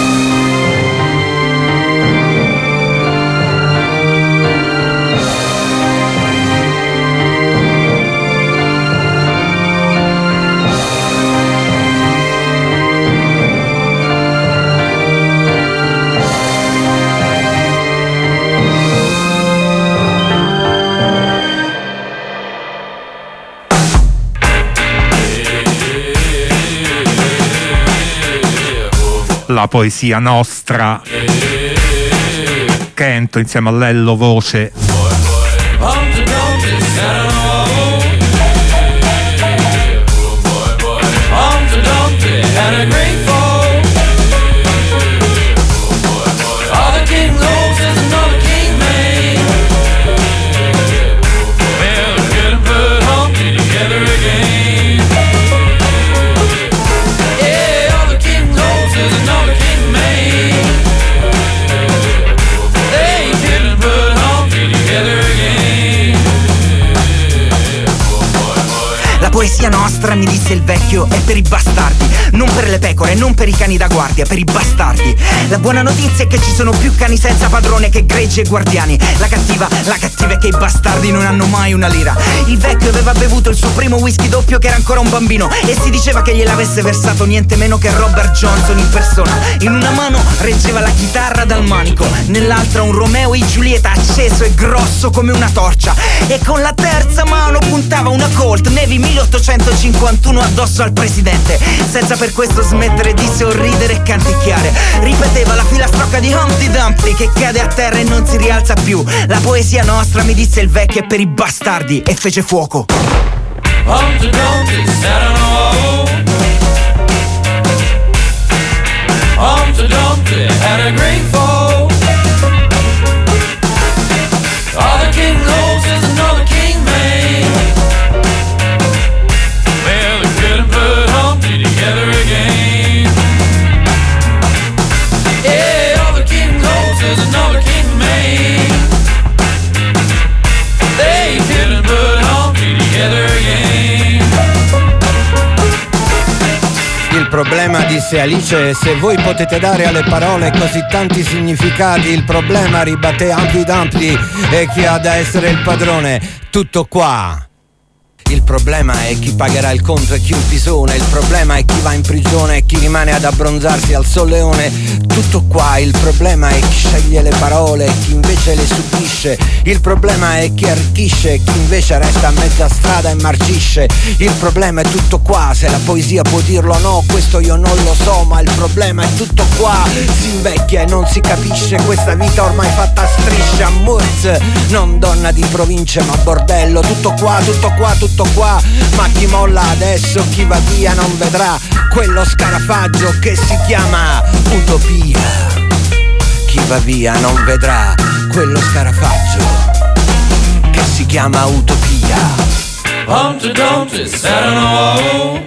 La poesia nostra. Kento insieme a Lello voce.
Poesia nostra nostra, mi disse il vecchio, è per i bastardi. Non per le pecore, non per i cani da guardia, per i bastardi. La buona notizia è che ci sono più cani senza padrone che greggi e guardiani. La cattiva, la cattiva è che i bastardi non hanno mai una lira. Il vecchio aveva bevuto il suo primo whisky doppio che era ancora un bambino e si diceva che gliel'avesse versato niente meno che Robert Johnson in persona. In una mano reggeva la chitarra dal manico, nell'altra un Romeo e Giulietta acceso e grosso come una torcia, e con la terza mano puntava una Colt Navy milleottocentocinquantuno addosso al presidente, senza per questo smettere di sorridere e canticchiare. Ripeteva la filastrocca di Humpty Dumpty che cade a terra e non si rialza più. La poesia nostra, mi disse il vecchio, è per i bastardi, e fece fuoco.
Humpty Dumpty sat on a wall. Humpty Dumpty had a great fall. Other king knows there's another king made. Well, they couldn't put Humpty together again. Yeah, other king knows there's another king made. They couldn't put Humpty together again.
Il problema, disse Alice, è se voi potete dare alle parole così tanti significati. Il problema, ribatté Humpty Dumpty, è chi ha da essere il padrone. Tutto qua. Il problema è chi pagherà il conto e chi un pisone. Il problema è chi va in prigione e chi rimane ad abbronzarsi al solleone. Tutto qua. Il problema è chi sceglie le parole e chi invece le subisce. Il problema è chi arricchisce e chi invece resta a mezza strada e marcisce. Il problema è tutto qua. Se la poesia può dirlo o no, questo io non lo so, ma il problema è tutto qua. Si invecchia e non si capisce questa vita ormai fatta a strisce, a Murz, non donna di provincia ma bordello. Tutto qua, tutto qua, tutto qua, ma chi molla adesso, chi va via non vedrà quello scarafaggio che si chiama utopia. Chi va via non vedrà quello scarafaggio che si chiama utopia.
Humpty Dumpty sat on a wall.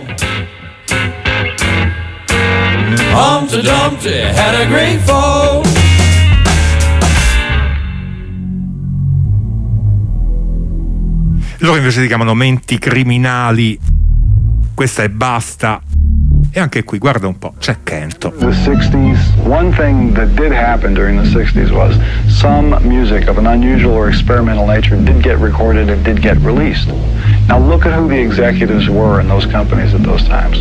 Humpty Dumpty had a great fall.
Loro invece si chiamano Menti Criminali. Questa è Basta. E anche qui, guarda un po', c'è Kento.
The sixties, one thing that did happen during the sixties was some music of an unusual or experimental nature did get recorded and did get released. Now look at who the executives were in those companies at those times.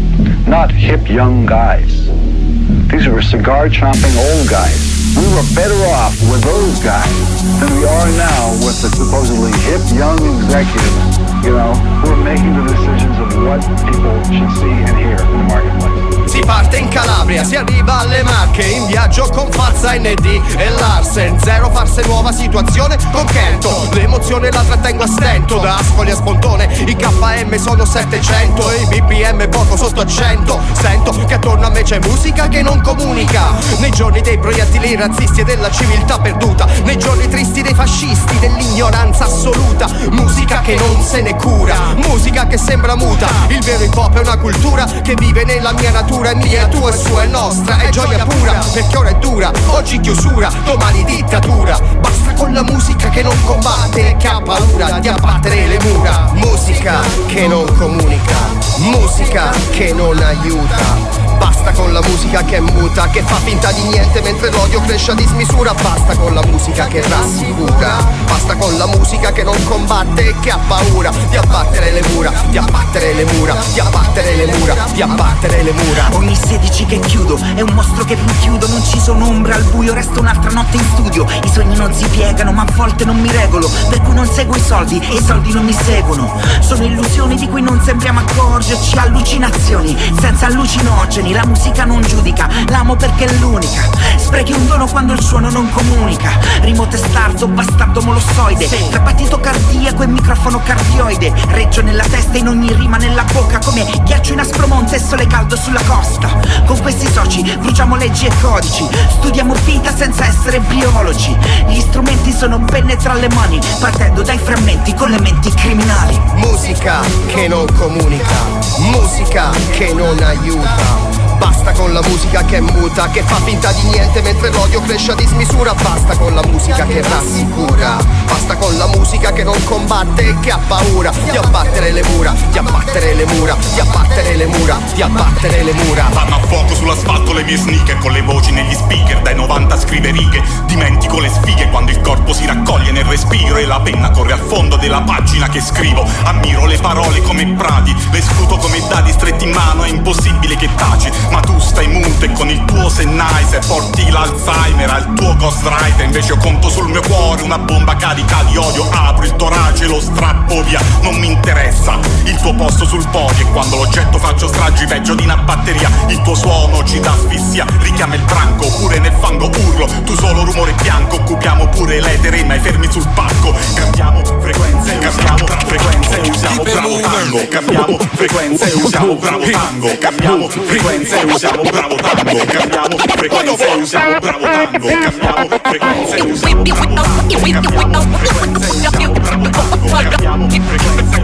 Not hip young guys. These were cigar-chomping old guys. We were better off with those guys than we are now with the supposedly hip young executives, you know, who are making the decisions of what people should see and hear in the marketplace.
Si parte in Calabria, si arriva alle Marche, in viaggio con Fazza, N D e Larsen. Zero farse, nuova situazione con Kento. L'emozione la trattengo a stento, da Ascoli a Spontone i K M sono settecento e i B P M poco sotto a cento. Sento che attorno a me c'è musica che non comunica. Nei giorni dei proiettili razzisti e della civiltà perduta, nei giorni tristi dei fascisti, dell'ignoranza assoluta. Musica che non se ne cura, musica che sembra muta. Il vero hip hop è una cultura che vive nella mia natura. È mia, tua, e sua, è nostra, è gioia pura, perché ora è dura, oggi chiusura, domani dittatura. Basta con la musica che non combatte e che ha paura di abbattere le mura. Musica che non comunica, musica che non aiuta. Basta con la musica che è muta, che fa finta di niente mentre l'odio cresce a dismisura. Basta con la musica che rassicura, basta con la musica che non combatte e che ha paura di abbattere le mura, di abbattere le mura, di abbattere le mura, di abbattere le mura.
Ogni sedici che chiudo è un mostro che rinchiudo. Non ci sono ombre al buio, resto un'altra notte in studio. I sogni non si piegano ma a volte non mi regolo, per cui non seguo i soldi e i soldi non mi seguono. Sono illusioni di cui non sembriamo accorgerci, allucinazioni senza allucinogeni. La musica non giudica, l'amo perché è l'unica. Sprechi un dono quando il suono non comunica. Rimo testardo, bastardo molossoide, tra battito cardiaco e microfono cardioide. Reggio nella testa in ogni rima nella bocca, come ghiaccio in Aspromonte e sole caldo sulla costa. Con questi soci bruciamo leggi e codici, studiamo vita senza essere biologi. Gli strumenti sono penne tra le mani, partendo dai frammenti con le menti criminali.
Musica che non comunica, musica che non aiuta.
Basta con la musica che è muta, che fa finta di niente mentre l'odio cresce a dismisura. Basta con la musica che rassicura, basta con la musica che non combatte e che ha paura di abbattere le mura, di abbattere le mura, di abbattere le mura, di abbattere le mura.
Vanno a fuoco sull'asfalto le mie sneaker, con le voci negli speaker, dai novanta scrive righe, dimentico le sfighe quando il corpo si raccoglie nel respiro e la penna corre al fondo della pagina che scrivo. Ammiro le parole come prati, le scuto come dadi stretti in mano, è impossibile che taci, ma tu stai muto e con il tuo Sennheiser porti l'Alzheimer al tuo ghostwriter. Invece io conto sul mio cuore una bomba carica di odio, apro il torace e lo strappo via, non mi interessa il tuo posto sul podio, e quando lo getto faccio stragi peggio di una batteria. Il tuo suono ci dà asfissia, richiama il branco, oppure nel fango urlo, tu solo rumore bianco. Occupiamo pure l'etere ma i fermi sul palco, cambiamo frequenze, cambiamo frequenze, usiamo bravo tango, cambiamo frequenze, usiamo bravo tango, cambiamo frequenze, usiamo bravo tango, cambiamo frequenze, usiamo bravo tango, cambiamo frequenze, usiamo bravo tango, cambiamo frequenze, usiamo bravo tango, cambiamo frequenze,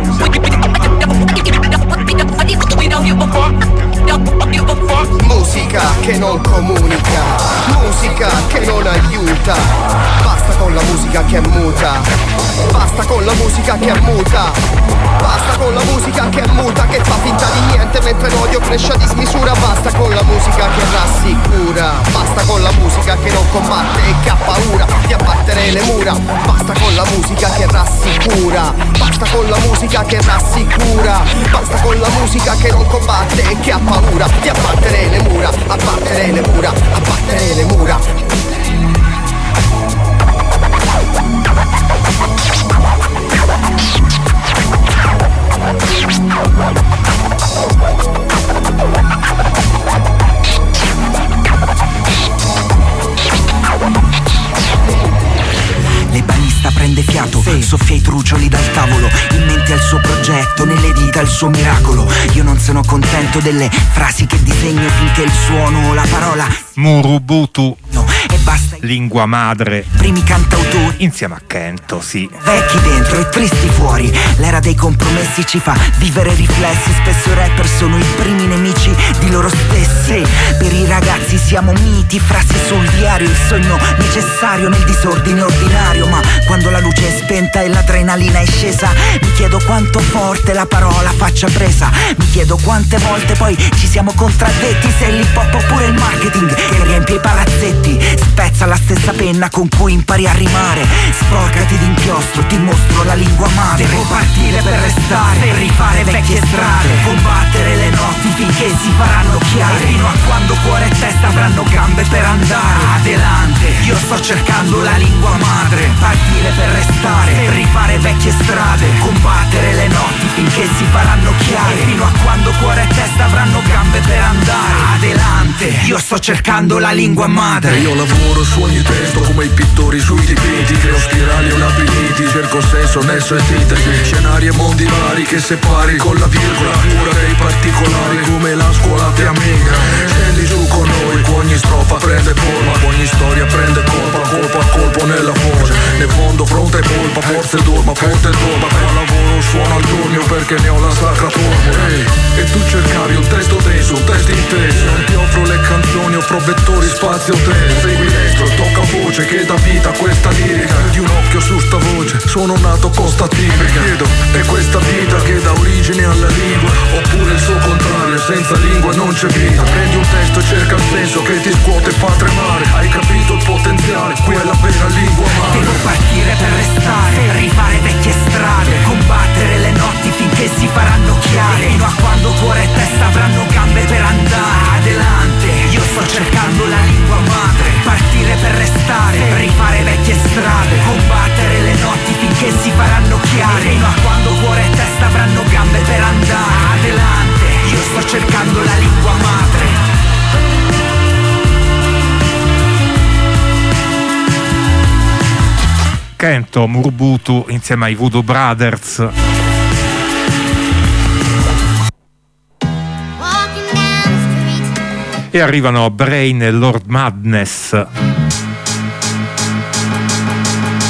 musica che non comunica, musica che non aiuta. Basta con la musica che è muta, basta con la musica che è muta, basta con la musica che è muta, che fa finta di niente mentre l'odio cresce a dismisura. Basta con la musica che rassicura, basta con la musica che non combatte e che ha paura di abbattere le mura. Basta con la musica che rassicura, basta con la musica che rassicura, basta con la musica che non combatte e che ha paura di abbattere le mura, abbattere le mura, abbattere le mura.
L'ebanista prende fiato, sì. Soffia i trucioli dal tavolo, in mente al suo progetto, nelle dita il suo miracolo. Io non sono contento delle frasi che disegno finché il suono o la parola
Murubutu
no, e basta.
Lingua madre,
primi cantautori
insieme a Kento, sì.
Vecchi dentro e tristi fuori, l'era dei compromessi ci fa vivere riflessi. Spesso i rapper sono i primi nemici di loro stessi. Per i ragazzi siamo miti, frasi sul diario, il sogno necessario nel disordine ordinario. Ma quando la luce è spenta e l'adrenalina è scesa, mi chiedo quanto forte la parola faccia presa. Mi chiedo quante volte poi ci siamo contraddetti, se l'hip hop oppure il marketing che riempie i palazzetti. Spezza la stessa penna con cui impari a rimare, sporcati d'inchiostro, ti mostro la lingua madre. Devo partire per restare, per rifare vecchie strade, combattere le notti finché si faranno chiare, fino a quando cuore e testa avranno gambe per andare adelante. Io sto cercando la lingua madre, partire per restare, per rifare vecchie strade, combattere le notti finché si faranno chiare, fino a quando cuore e testa avranno gambe per andare adelante. Io sto cercando la lingua madre.
E io lavoro su ogni testo come i pittori sui dipinti, creo spirali o labirinti, cerco senso, nesso e sintesi, scenari e mondi vari che separi con la virgola, cura dei particolari come la scuola ti amica. Scendi giù con noi, ogni strofa prende forma, ogni storia prende colpa, colpo a colpo nella voce, ne fondo fronte e polpa, forse dorma, forte dorma, qua lavoro suono al dormio perché ne ho la sacra formula. Ehi, e tu cercavi un testo teso, un testo inteso, non ti offro le canzoni, offro vettori, spazio, tempo. Segui destro, tocca voce che dà vita a questa lirica, di un occhio su sta voce, sono nato con sta tipica. Chiedo, è questa vita che dà origine alla lingua, oppure il suo contrario, senza lingua non c'è vita. Prendi un testo e cerca il senso che ti scuote e fa tremare, hai capito il potenziale, qui è la vera lingua madre.
Devo partire per restare, per rifare vecchie strade, combattere le notti finché si faranno chiare, fino a quando cuore e testa avranno gambe per andare adelante. Io sto cercando la lingua madre, partire per restare, per rifare vecchie strade, combattere le notti finché si faranno chiare, fino a quando cuore e testa avranno gambe per andare adelante. Io sto cercando la lingua madre.
Kento, Murubutu insieme ai Voodoo Brothers. E arrivano Brain e Lord Madness.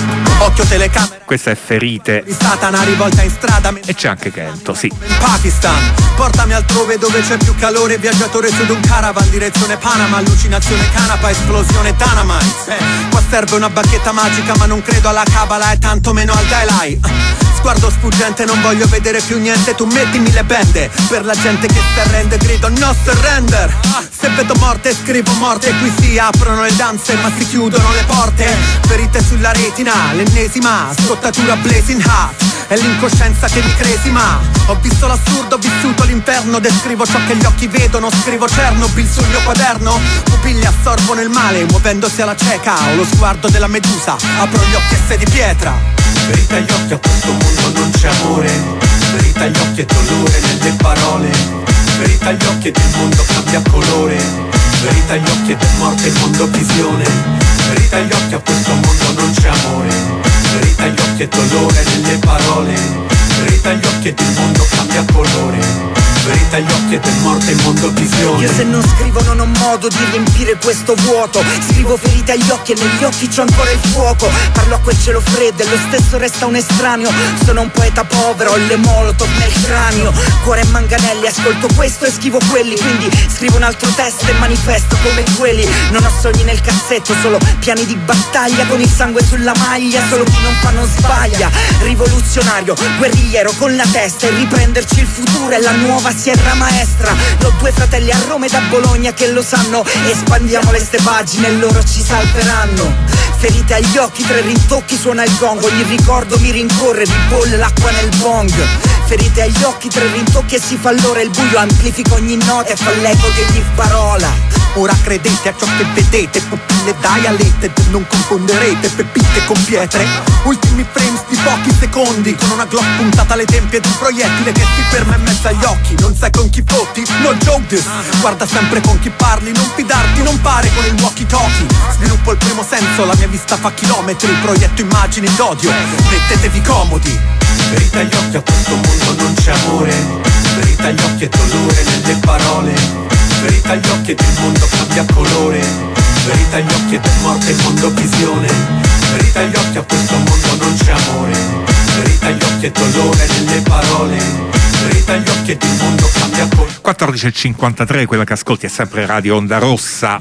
occhio telecamera.
Questa è Ferite.
Di Satana rivolta in strada.
E c'è anche Kento, sì.
In Pakistan, portami altrove dove c'è più calore. Viaggiatore su un caravan, direzione Panama. Allucinazione canapa, esplosione Dynamite. eh, Qua serve una bacchetta magica, ma non credo alla cabala e tanto meno al Dalai. Sguardo sfuggente, non voglio vedere più niente. Tu mettimi le bende, per la gente che si arrende grido no surrender. Se vedo morte scrivo morte, qui si aprono le danze ma si chiudono le porte. Ferite sulla retina, l'ennesima scottatura blazing hot. È l'incoscienza che mi cresima. Ho visto l'assurdo, ho vissuto l'inferno. Descrivo ciò che gli occhi vedono, scrivo Chernobyl sul mio quaderno. Pupille assorbono il male, muovendosi alla cieca. Ho lo sguardo della medusa, apro gli occhi e sei di pietra.
Ferita agli occhi, a questo mondo non c'è amore. Ferita agli occhi e dolore nelle parole. Ferita agli occhi ed il mondo cambia colore. Ferita agli occhi ed è morte il mondo visione. Ferita agli occhi, a questo mondo non c'è amore. Ferita agli occhi e dolore nelle parole. Ferita agli occhi ed il mondo cambia colore. Ferita agli occhi ed è morte il mondo visione.
Io se non scrivo non ho modo di riempire questo vuoto. Scrivo ferite agli occhi e negli occhi c'ho ancora il fuoco. Parlo a quel cielo freddo e lo stesso resta un estraneo. Sono un poeta povero, ho le molotov nel cranio. Cuore e manganelli, ascolto questo e schivo quelli. Quindi scrivo un altro testo e manifesto come quelli. Non ho sogni nel cassetto, solo piani di battaglia. Con il sangue sulla maglia, solo chi non fa non sbaglia. Rivoluzionario, guerrigliero con la testa. E riprenderci il futuro è la nuova Sierra Maestra. Ho due fratelli a Roma e a Bologna che lo sanno. Espandiamo le ste pagine e loro ci salveranno. Ferite agli occhi, tre rintocchi, suona il gong. Ogni ricordo mi rincorre, ribolle l'acqua nel bong. Ferite agli occhi, tre rintocchi e si fa allora. Il buio amplifica ogni nota e fa l'eco di ogni parola.
Ora credete a ciò che vedete, pupille dilated, non confonderete pepite con pietre. Ultimi frames di pochi secondi, con una Glock puntata alle tempie di un proiettile che si ferma in mezzo agli occhi. Non sai con chi voti? No joke this. Guarda sempre con chi parli, non fidarti, non pare con il walkie talkie. Sviluppo il primo senso, la mia vista fa chilometri. Proietto immagini d'odio, mettetevi comodi.
Ferita agli occhi, a questo mondo non c'è amore. Ferita agli occhi e dolore nelle parole. Ferita agli occhi ed il mondo cambia colore. Ferita agli occhi ed è morte il mondo visione. Ferita agli occhi, a questo mondo non c'è amore. Ferita agli occhi e dolore nelle parole. Ferita agli occhi ed il mondo cambia colore.
quattordici e cinquantatré, quella che ascolti è sempre Radio Onda Rossa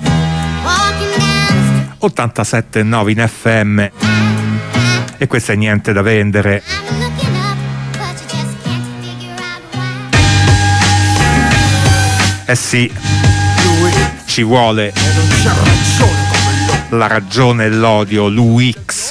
ottantasette e nove in F M. E questo è Niente da vendere. Eh sì, ci vuole la ragione e l'odio, l'U X.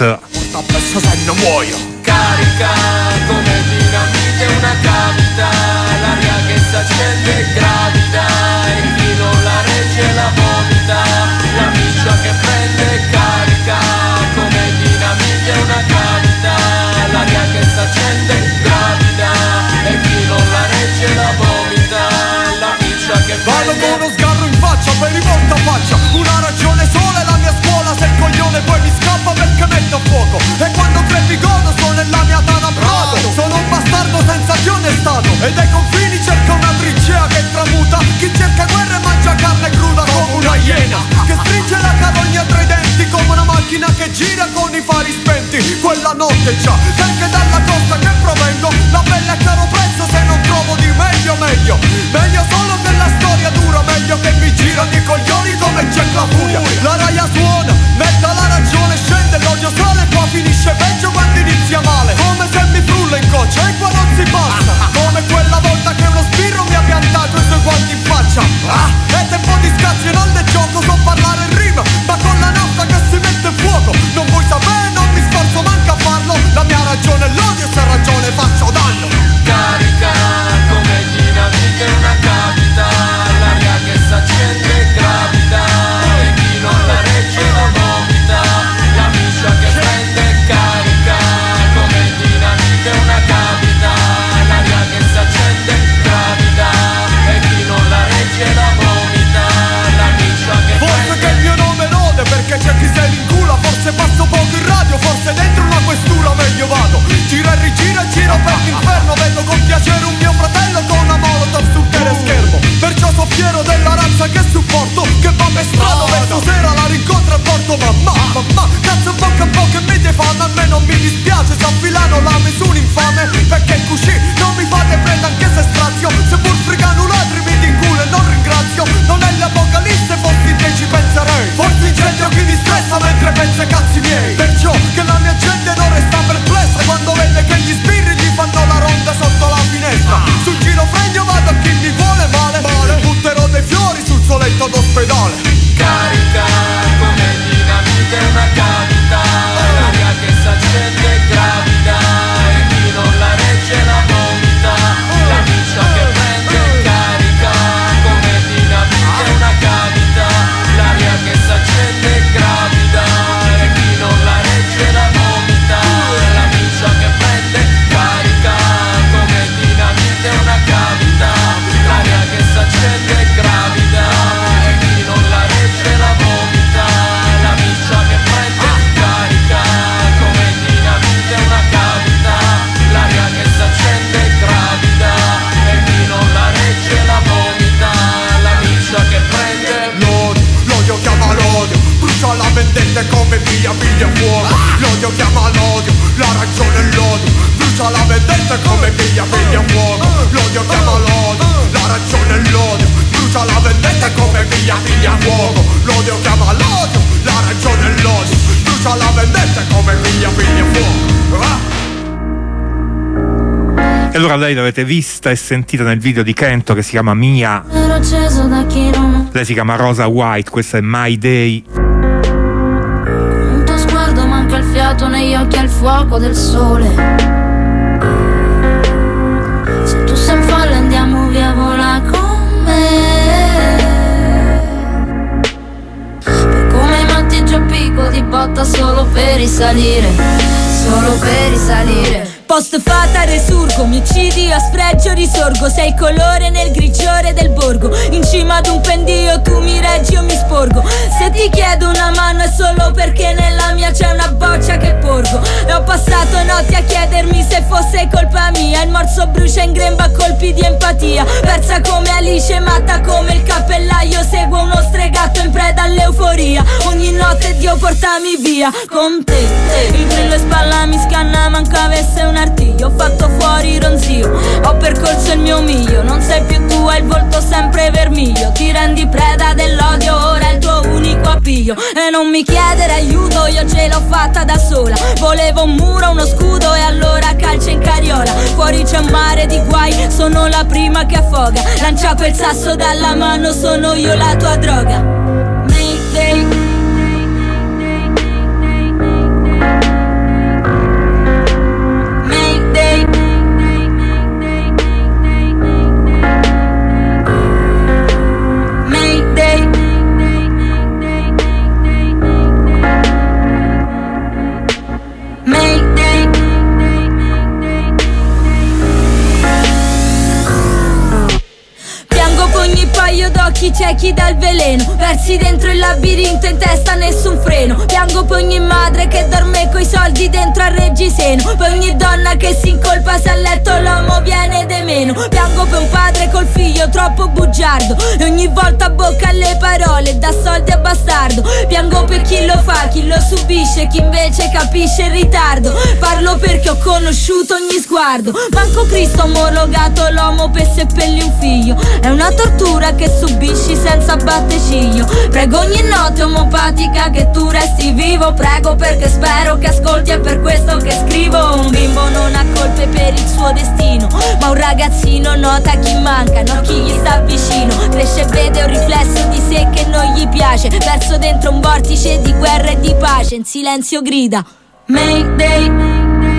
Carica come dinamite una cavità, l'aria che s'accende e gravita, e chi non la regge la vomita, la miccia che prende e carica come dinamite una cavità, l'aria che s'accende e gravita, e chi non la regge la vomita, la miccia che prende.
Vado con uno sgarro in faccia, poi rivolta faccia, una ragione sola è la mia scuola, sei il coglione poi mi scappa perché metto a fuoco, e quando crepi godo sono nella mia tana brodo, sono un bastardo senza più onestato, e dai confini cerca una trincea che tramuta, chi cerca brucia la vendetta e come piglia piglia fuoco. L'odio chiama l'odio, la ragione è l'odio. Brucia la vendetta e come piglia piglia fuoco. L'odio chiama l'odio, la ragione è l'odio. Brucia la vendetta e come piglia piglia fuoco. L'odio chiama l'odio, la ragione è l'odio. Brucia la vendetta e come piglia piglia fuoco. Ah!
E allora lei l'avete vista e sentita nel video di Kento che si chiama Mia.
Ero acceso da chi non...
Lei si chiama Rosa White, questa è My Day.
Con un tuo sguardo manca il fiato negli occhi al fuoco del sole. Se tu sei in folle andiamo via, vola con me. Poi come i matti già picco di botta solo per risalire, solo per risalire.
Post fatta resurgo, mi uccidi a sfregio risorgo. Sei il colore nel grigiore del borgo. In cima ad un pendio tu mi reggi, io mi sporgo. Se ti chiedo una mano è solo perché nella mia c'è una boccia che porgo. E ho passato notti a chiedermi se fosse colpa mia. Il morso brucia in grembo a colpi di empatia. Persa come Alice, matta come il cappellaio. Seguo uno stregato in preda all'euforia. Ogni notte Dio portami via con te. Il grillo in spalla mi scanna, manca avesse un artiglio. Ho fatto fuori ronzio, ho percorso il mio miglio. Non sei più tu, hai il volto sempre vermiglio. Ti rendi preda dell'odio, ora è il tuo unico appiglio. E non mi chiedere aiuto, io ce l'ho fatta da sola. Volevo un muro, uno scudo e allora calcio in carriola. Fuori c'è un mare di guai, sono la prima che affoga. Lancia quel sasso dalla mano, sono io la tua droga. Mayday. D'occhi ciechi dal veleno, persi dentro il labirinto, in testa nessun freno. Piango per ogni madre che dorme coi soldi dentro al reggiseno. Per ogni donna che si incolpa se a letto l'uomo viene de meno. Piango per un padre col figlio troppo bugiardo e ogni volta bocca alle parole, dà soldi a bastardo. Piango per chi lo fa, chi lo subisce, chi invece capisce in ritardo. Parlo perché ho conosciuto ogni sguardo. Manco Cristo ha omologato l'uomo per seppellire un figlio. È una tortura che subisci senza batteciglio. Prego ogni notte omopatica che tu resti vivo. Prego perché spero che ascolti, è per questo che scrivo. Un bimbo non ha colpe per il suo destino, ma un ragazzino nota chi manca, no chi gli sta vicino. Cresce e vede un riflesso di sé che non gli piace, perso dentro un vortice di guerra e di pace. In silenzio grida Mayday.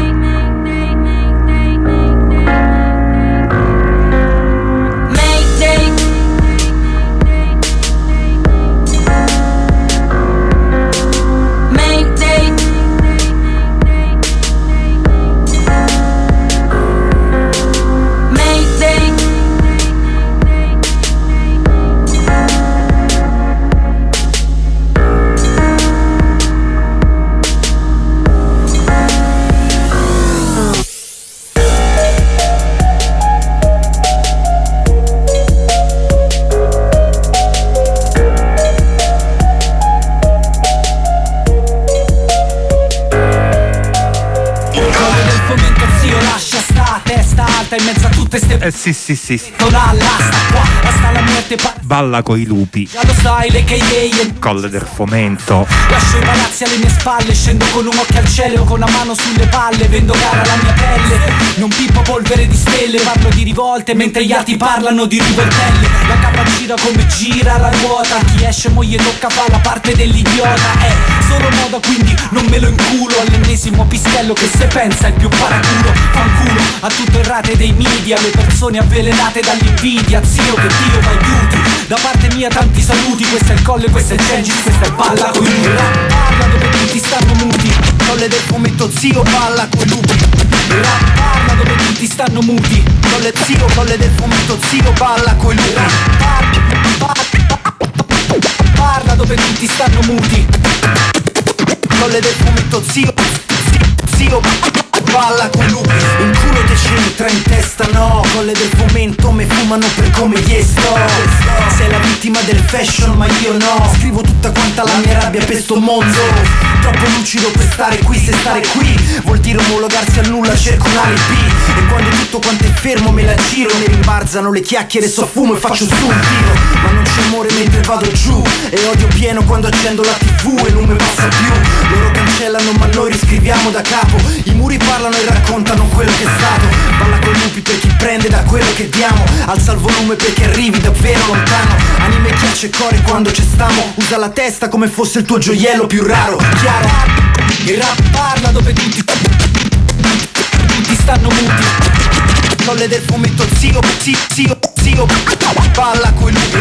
In mezzo a tutte ste... Eh sì sì sì, sì.
Non ha l'asta qua, basta la morte pa-
Balla coi lupi.
Già lo sai, le che ieri
Colle del Fomento.
Lascio i palazzi alle mie spalle, scendo con un occhio al cielo, con una mano sulle palle, vendo cara la mia pelle. Non pippo polvere di stelle, parlo di rivolte mentre gli altri parlano di rivoltelle. La capa gira come gira la ruota, chi esce moglie tocca fa la parte dell'idiota. È solo moda quindi non me lo inculo, all'ennesimo pistello che se pensa è il più paraculo. Fanculo a tutto il rate dei media, le persone avvelenate dall'invidia. Zio che Dio m'aiuti, da parte mia tanti saluti. Questo è il Colle, questo è il Gengis, questa è Balla coi lupi. Parla dove tutti stanno muti, Colle del Fumetto, zio Balla coi lupi. Parla dove tutti stanno muti, Colle zio, Colle del Fumetto, zio Balla coi lupi. Parla dove tutti stanno muti, Colle del Fumetto, zio, zio, zio. balla coi lupi. In culo te c'entra, in testa no, colle del fomento me fumano per come gli sto. Sei la vittima del fashion ma io no, scrivo tutta quanta la mia rabbia per sto mondo. Troppo lucido per stare qui, se stare qui vuol dire omologarsi al nulla, cerco un alibi. E quando tutto quanto è fermo me la giro, mi rimbalzano le chiacchiere, so fumo e faccio su un tiro. Ma non c'è amore mentre vado giù, e odio pieno quando accendo la tv e non mi passa più. Loro cancellano ma noi riscriviamo da capo, i muri parlano e raccontano quello che è stato. Balla con lupi per chi prende da quello che diamo, alza il volume perché arrivi davvero lontano. Anime, chiacce e core quando ci stiamo, usa la testa come fosse il tuo gioiello più raro. Chiaro, il rap parla dove tutti tutti stanno muti. Colle del fumetto, zio, zio, zio, zio, balla coi lupi.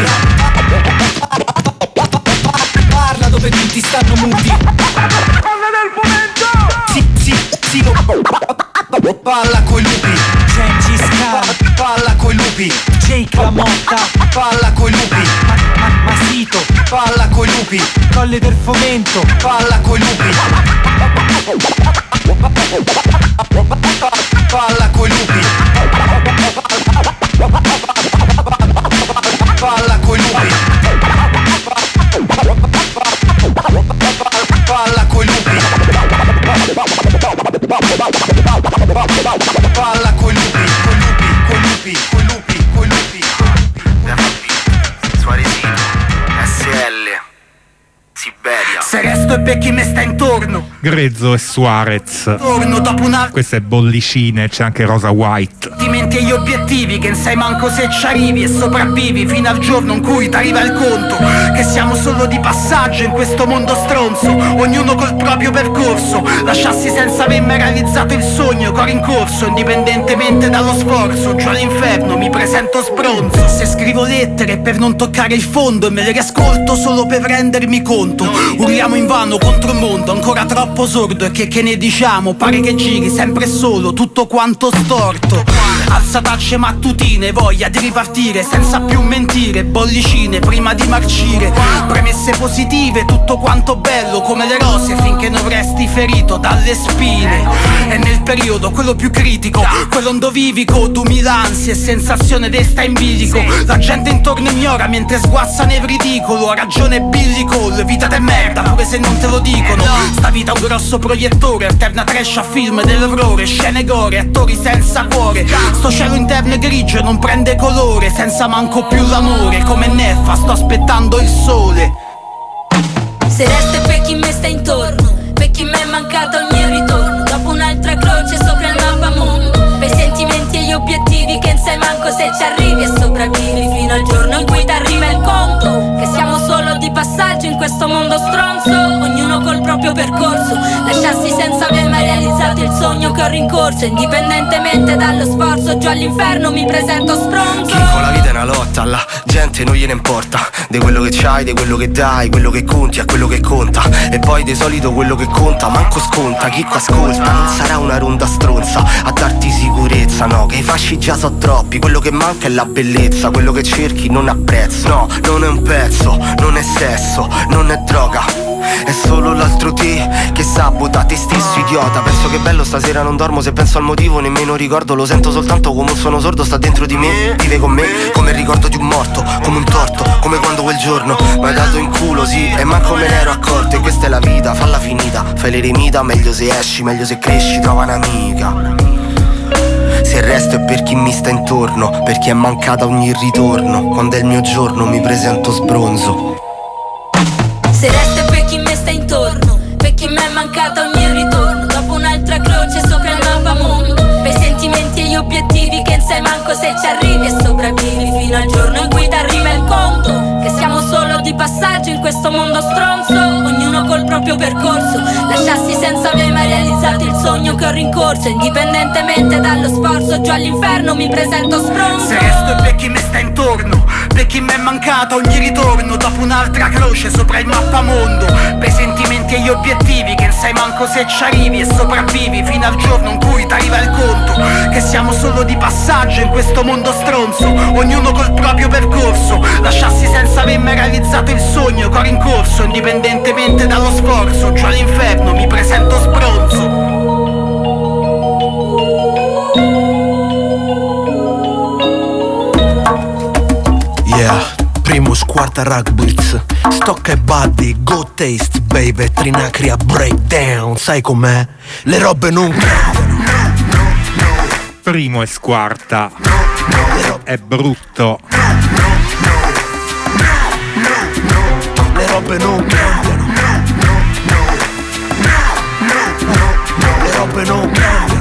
Parla dove tutti stanno muti. Colle del fumetto, zio, zio, zio, balla coi lupi. Gengis Khan, balla coi lupi. Jake La Motta, balla coi lupi. Masito, balla coi lupi. Colle del fomento, balla coi lupi. Balla coi lupi. Balla coi lupi. Balla coi lupi. Balla coi lupi, coi lupi, coi lupi, coi lupi, coi lupi.
Suarezino, S L, Siberia.
Se resto e per chi mi sta intorno.
Grezzo e Suarez.
Torno dopo una.
Questa è Bollicine, c'è anche Rosa White.
Dimenti gli obiettivi, che non sai manco se ci arrivi e sopravvivi fino al giorno in cui t'arriva il conto che siamo solo di passaggio in questo mondo stronzo, ognuno col proprio percorso. Lasciassi senza aver mai realizzato il sogno che ho rincorso, indipendentemente dallo sforzo. Giù all'inferno mi presento sbronzo. Se scrivo lettere per non toccare il fondo e me le riascolto solo per rendermi conto, urliamo invano contro un mondo ancora troppo sordo, e che che ne diciamo pare che giri sempre solo tutto quanto storto. Alzatacce mattutine, voglia di ripartire senza più mentire, bollicine prima di marcire. Premesse positive, tutto quanto bello come le rose finché non resti ferito dalle spine. E nel periodo quello più critico, quello ondovivico, duemila ansie e sensazione desta in bilico. La gente intorno ignora mentre sguazza nel ridicolo. Ha ragione Billy Cole, vita de merda pure se non te lo dicono. Sta vita è un grosso proiettore, alterna trash a film dell'orrore, scene gore, attori senza cuore. Sto cielo interno è grigio e non prende colore, senza manco più l'amore. Come neffa sto aspettando il sole.
Se resto per chi mi sta intorno, per chi mi è mancato il mio ritorno, dopo un'altra croce sopra il mappamondo, per i sentimenti e gli obiettivi che non sai manco se ci arrivi e sopravvivi fino al giorno in cui t'arriva il conto che siamo solo di passaggio in questo mondo stronzo, ognuno col proprio percorso. Lasciassi senza aver mai realizzato il sogno che ho rincorso, indipendentemente dallo sforzo. Giù all'inferno mi presento spronzo.
Chi con la vita è una lotta, alla gente non gliene importa di quello che c'hai, di quello che dai, quello che conti a quello che conta. E poi di solito quello che conta manco sconta. Chi qua ascolta non sarà una ronda stronza a darti sicurezza, no, che i fasci già so troppi. Quello che manca è la bellezza, quello che cerchi non ha prezzo. No, non è un pezzo, non è sesso, non è droga, è solo l'altro te che sabota te stesso, idiota. Penso che bello stasera non dormo, se penso al motivo nemmeno ricordo. Lo sento soltanto come un suono sordo, sta dentro di me, vive con me come il ricordo di un morto, come un torto, come quando quel giorno m'hai dato in culo, sì, e manco me ne ero accorto. E questa è la vita, falla finita, fai l'eremita, meglio se esci, meglio se cresci, trova un'amica. Se il resto è per chi mi sta intorno, per chi è mancata ogni ritorno, quando è il mio giorno mi presento sbronzo.
Se resto è per chi mi sta intorno, per chi mi è mancato ogni ritorno, dopo un'altra croce sopra il mappamondo, per i sentimenti e gli obiettivi che non sai manco se ci arrivi e sopravvivi fino al giorno in cui t'arriva il conto che siamo solo di passaggio in questo mondo stronzo, ognuno col proprio percorso. Lasciassi senza aver mai realizzato il sogno che ho rincorso, indipendentemente dallo sforzo. Giù all'inferno mi presento spronzo.
Se resto è per chi mi sta intorno, per chi mi è mancato ogni ritorno, dopo un'altra croce sopra il mappamondo, per i sentimenti e gli obiettivi che non sai manco se ci arrivi e sopravvivi fino al giorno in cui t'arriva il conto che siamo solo di passaggio in questo mondo stronzo, ognuno col proprio percorso. Lasciassi senza aver mai realizzato il sogno che ho rincorso, indipendentemente dallo sforzo. Giù all'inferno mi presento sbronzo.
chiamata Rugblitz. Stocca e Buddy, Go Taste, baby, Trinacria Breakdown. Sai com'è? Le robe non cambiano.
Primo è squarta, è brutto.
Le robe non cambiano. Le robe non cambiano.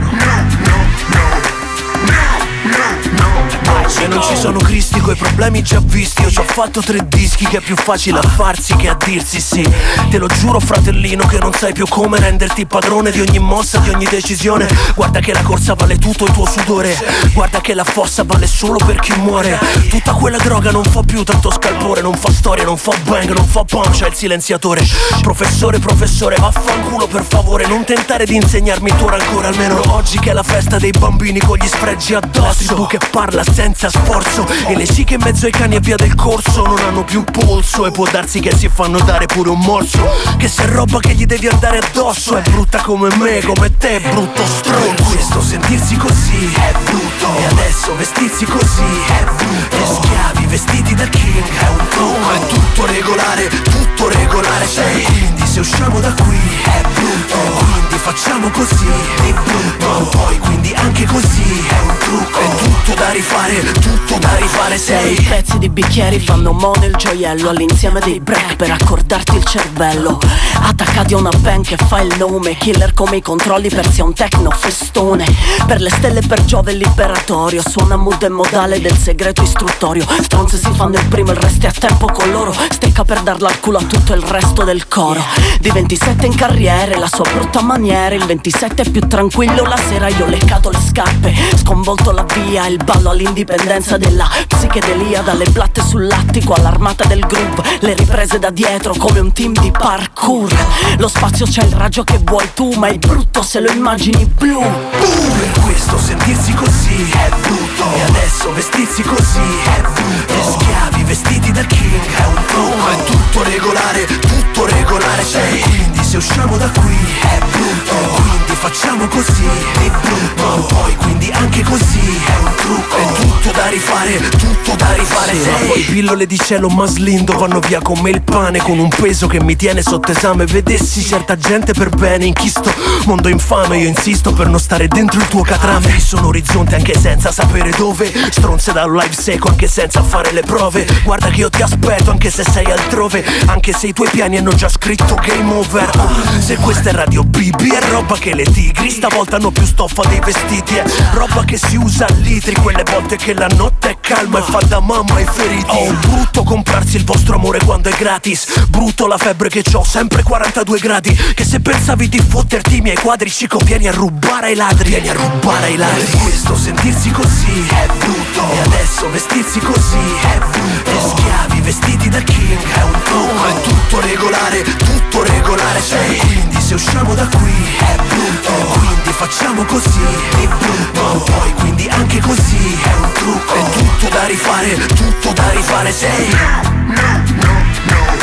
Se non ci sono cristi coi problemi già visti. Io ci ho fatto tre dischi che è più facile a farsi che a dirsi sì. Te lo giuro fratellino che non sai più come renderti padrone di ogni mossa, di ogni decisione. Guarda che la corsa vale tutto il tuo sudore. Guarda che la fossa vale solo per chi muore. Tutta quella droga non fa più tanto scalpore. Non fa storia, non fa bang, non fa punch, è il silenziatore. Professore, professore, vaffanculo per favore. Non tentare di insegnarmi il tuo rancore. Almeno oggi che è la festa dei bambini con gli sfregi addosso. Tu che parla senza sforzo e le sciche in mezzo ai cani a via del corso non hanno più polso. E può darsi che si fanno dare pure un morso. Che se è roba che gli devi andare addosso. È brutta come me, come te, brutto stronzo. Questo sentirsi così è brutto. E adesso vestirsi così è brutto. E schiavi vestiti da king è un trucco. È tutto regolare, tutto regolare sei. Quindi se usciamo da qui è brutto. E quindi facciamo così è brutto. Ma poi quindi anche così è un trucco. È tutto da rifare, tutto da rifare sei.
I pezzi di bicchieri fanno mo nel gioiello all'insieme dei break per accordarti il cervello. Attaccati a una band che fa il nome. Killer come i controlli persi a un techno festone. Per le stelle per Giove il liberatorio. Suona mood e modale del segreto istruttorio. Stronze si fanno il primo, il resto è a tempo con loro. Stecca per darla al culo a tutto il resto del coro. Di ventisette in carriere, la sua brutta maniera. Il ventisette è più tranquillo, la sera io ho leccato le scarpe. Sconvolto la via, il ballo all'indipendenza della psichedelia. Dalle blatte sull'attico all'armata del groove. Le riprese da dietro come un team di parkour. Lo spazio c'è il raggio che vuoi tu, ma è brutto se lo immagini blu.
Per questo sentirsi così è brutto. E adesso vestirsi così è brutto. E schiavi vestiti da king è un trucco. È tutto regolare, tutto regolare sei. Quindi se usciamo da qui è brutto. E quindi facciamo così è brutto. Ma poi quindi anche così è un trucco. È tutto da rifare, tutto da rifare sì, sei. Ma poi pillole di cielo maslindo vanno via come il pane. Con un peso che mi tiene sotto esame. Vedessi certa gente per bene in chi sto mondo infame. Io insisto per non stare dentro il tuo catrame. Fisso un orizzonte anche senza sapere dove. Stronze da un live seco anche senza fare le prove. Guarda che io ti aspetto anche se sei altrove. Anche se i tuoi piani hanno già scritto game over. Oh, se questa è Radio B B è roba che le tigri stavolta hanno più stoffa dei vestiti. È roba che si usa a litri. Quelle volte che la notte è calma e fa da mamma ai feriti. Oh, brutto comprarsi il vostro amore quando è gratis. Brutto la febbre che c'ho sempre quarantadue gradi. Che se pensavi di fotterti i miei quadri cico vieni a rubare ai ladri. Vieni a rubare ai ladri. Per questo sentirsi così è brutto. E adesso vestirsi così è brutto. E schiavi vestiti da king è un trucco. È tutto regolare, tutto regolare sei. Quindi se usciamo da qui è brutto. E quindi facciamo così è brutto. Ma poi quindi anche così è un trucco. È tutto da rifare, tutto da rifare sei. No, no, no.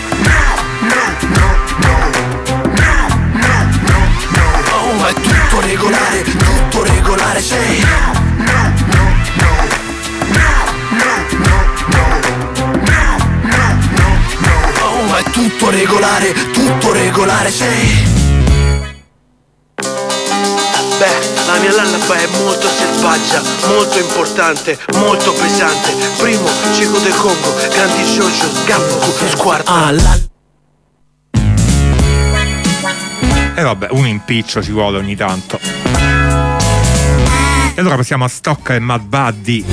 Oh, è tutto regolare, tutto regolare sei. Oh, è tutto regolare, tutto regolare sei. Beh, la mia lullaby è molto selvaggia, molto importante, molto pesante. Primo, Cico del Congo, grandi shoujo, gambo, squarta. Ah, la...
E eh vabbè, un impiccio ci vuole ogni tanto. E allora passiamo a Stocca e Mad Buddy.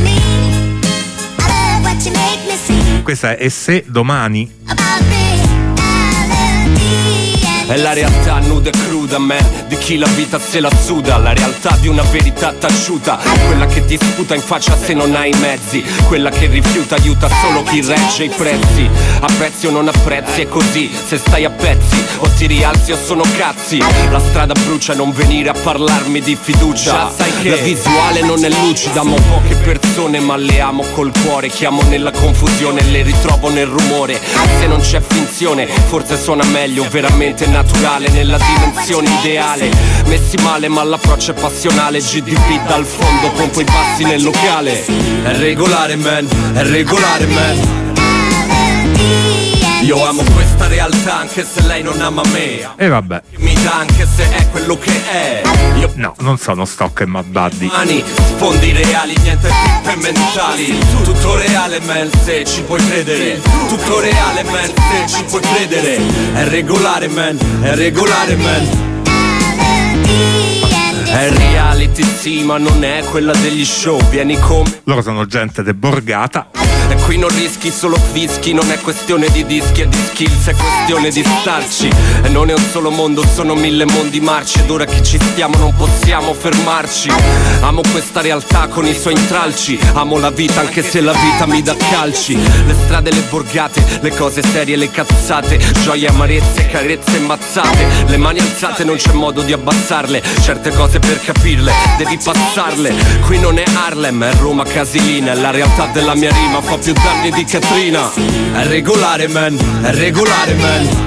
Questa è E se domani.
È la realtà nuda e cruda, me, di chi la vita se la suda. La realtà di una verità taciuta, quella che ti sputa in faccia se non hai i mezzi. Quella che rifiuta aiuta solo chi regge i prezzi. Apprezzi o non apprezzi, è così. Se stai a pezzi o ti rialzi o sono cazzi. La strada brucia, non venire a parlarmi di fiducia. Sai che la visuale non è lucida, amo poche persone ma le amo col cuore. Chiamo nella confusione, le ritrovo nel rumore. Se non c'è finzione, forse suona meglio veramente naturale nella dimensione ideale. Messi male ma l'approccio è passionale. G D P dal fondo, pompo i passi nel locale. È regolare man, è regolare man. Io amo questa realtà anche se lei non ama me.
E vabbè.
Mi dà anche se è quello che è. Io
No, non sono Stock e Mabaddi.
mani, sfondi reali, niente pippe mentali. Tutto reale man, se ci puoi credere. Tutto reale man, se ci puoi credere. È regolare man, è regolare man. È reality sì, ma non è quella degli show. Vieni con
Loro sono gente de borgata.
E qui non rischi solo fischi, non è questione di dischi e di skills, è questione di starci. E non è un solo mondo, sono mille mondi marci. Ed ora che ci stiamo non possiamo fermarci. Amo questa realtà con i suoi intralci. Amo la vita anche se la vita mi dà calci. Le strade, le borgate, le cose serie, le cazzate. Gioie, amarezze, carezze e mazzate. Le mani alzate, non c'è modo di abbassarle. Certe cose per capirle, devi passarle. Qui non è Harlem, è Roma Casilina. La realtà della mia rima fa più danni di Katrina. È regolare man, è regolare man.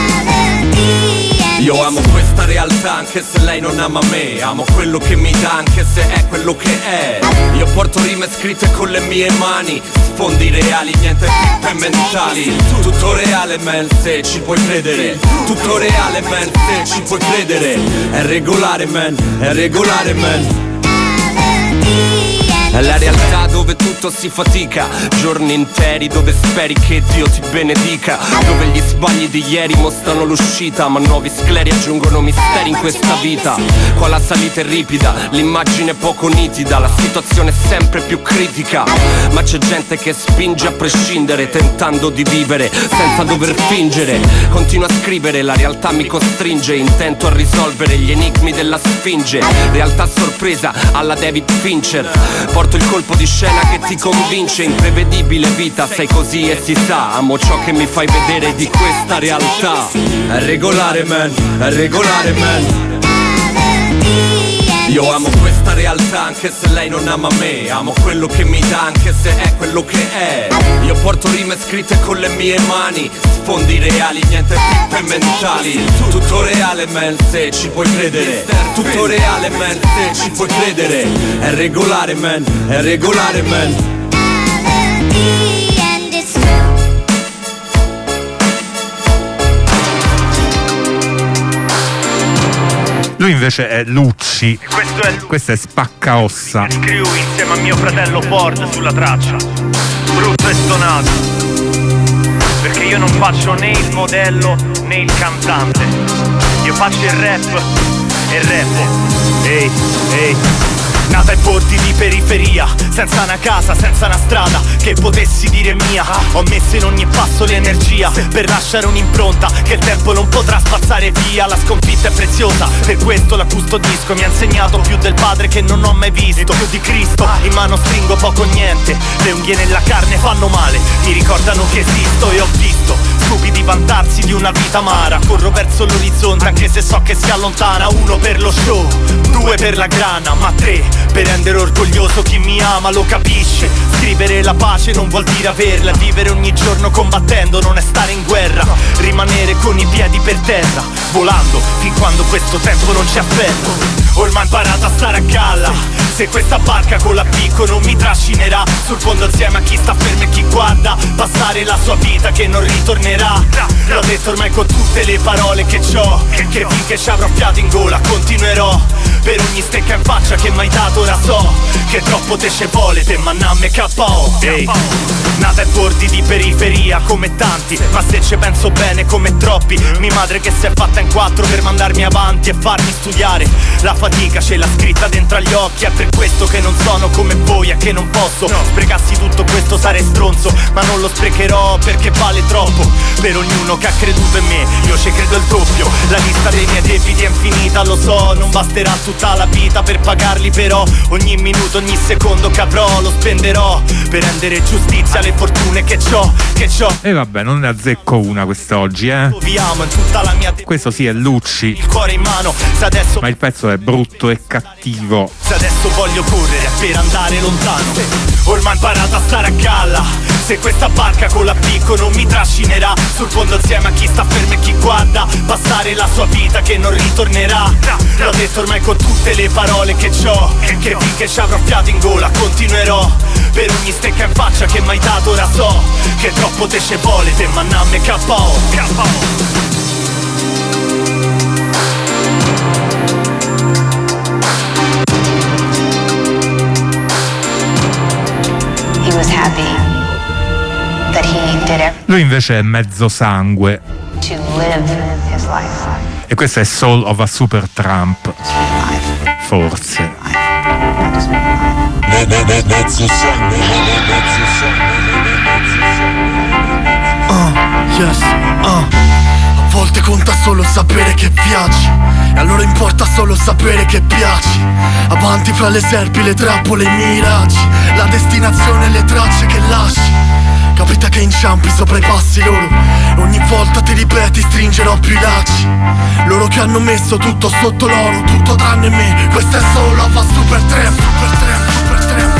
Io amo questa realtà anche se lei non ama me. Amo quello che mi dà anche se è quello che è. Io porto rime scritte con le mie mani. Sfondi reali, niente pippe mentali. Tutto reale man, se ci puoi credere. Tutto reale man, se ci puoi credere. È regolare man, è regolare man. È la realtà dove tutto si fatica. Giorni interi dove speri che Dio ti benedica. Dove gli sbagli di ieri mostrano l'uscita, ma nuovi scleri aggiungono misteri in questa vita. Qua la salita è ripida, l'immagine è poco nitida. La situazione è sempre più critica. Ma c'è gente che spinge a prescindere, tentando di vivere senza dover fingere. Continuo a scrivere, la realtà mi costringe. Intento a risolvere gli enigmi della sfinge. Realtà sorpresa alla David Fincher. Porto il colpo di scena che ti convince. Imprevedibile vita, sei così e si sa. Amo ciò che mi fai vedere di questa realtà. È regolare man, è regolare man. Io amo questa realtà anche se lei non ama me. Amo quello che mi dà anche se è quello che è. Io porto rime scritte con le mie mani. Sfondi reali, niente pippe mentali. Tutto reale man, se ci puoi credere. Tutto reale man, se ci puoi credere. È regolare man, è regolare man.
Lui invece è Lucci.
Questo è Lucci.
Questa è Spaccaossa.
Screw insieme a mio fratello Ford sulla traccia. Brutto e stonato. Perché io non faccio né il modello né il cantante. Io faccio il rap e rappo. Ehi, ehi. Nata ai bordi di periferia, senza una casa, senza una strada che potessi dire mia. Ho messo in ogni passo l'energia per lasciare un'impronta che il tempo non potrà spazzare via. La sconfitta è preziosa, per questo la custodisco. Mi ha insegnato più del padre che non ho mai visto, più di Cristo. In mano stringo poco o niente, le unghie nella carne fanno male, mi ricordano che esisto e ho visto stupidi vantarsi di una vita amara. Corro verso l'orizzonte anche se so che si allontana. Uno per lo show, due per la grana, ma tre per rendere orgoglioso chi mi ama, lo capisce. Scrivere la pace non vuol dire averla. Vivere ogni giorno combattendo non è stare in guerra. Rimanere con i piedi per terra, volando fin quando questo tempo non ci afferra. Ormai ho imparato a stare a galla. Se questa barca con la picco non mi trascinerà sul fondo insieme a chi sta fermo e chi guarda passare la sua vita che non ritornerà. L'ho detto ormai con tutte le parole che c'ho, che finché ci avrò fiato in gola continuerò. Per ogni stecca in faccia che m'hai dato ora so che troppo te ce vuole, te mannamme K O. Ehi, nata ai bordi di periferia come tanti, ma se ci penso bene come troppi. Mia madre che si è fatta in quattro per mandarmi avanti e farmi studiare. La fatica ce l'ha scritta dentro agli occhi. È per questo che non sono come voi e che non posso sprecarsi tutto questo, sarei stronzo, ma non lo sprecherò perché vale troppo. Per ognuno che ha creduto in me, io ci credo il doppio. La lista dei miei debiti è infinita, lo so, non basterà tutta la vita per pagarli, però ogni minuto, ogni secondo che avrò lo spenderò per rendere giustizia alle fortune che c'ho, che c'ho.
E vabbè, non ne azzecco una quest'oggi, eh.
Viviamo in tutta la mia te-
Questo sì è Lucci.
Il cuore in mano, se adesso
ma il pezzo è brutto e cattivo.
Se adesso voglio correre per andare lontano, ormai ho imparato a stare a galla. Se questa barca con la picco non mi trascinerà sul fondo insieme a chi sta fermo e chi guarda passare
passare la sua vita che non ritornerà. L'ho detto ormai con tutte le parole che c'ho, che finché ci avrò fiato in gola continuerò. Per ogni stecca in faccia che mai dato ora so che troppo te ce vuole per mannamme K O.
He was happy that he did everything
Lui invece è mezzo sangue.
to live his life.
E questo è Soul of a Super Trump. Forse.
Mezzo sangue, mezzo
Uh, yes, uh. A volte conta solo sapere che viaggi, e allora importa solo sapere che piaci. Avanti fra le serpi, le trappole, i miraggi, la destinazione e le tracce che lasci. Capita che inciampi sopra i passi loro, e ogni volta ti ripeti stringerò più i lacci. Loro che hanno messo tutto sotto l'oro, tutto tranne me. Questa è solo a Super Tramp, Super Tramp, Super Tramp.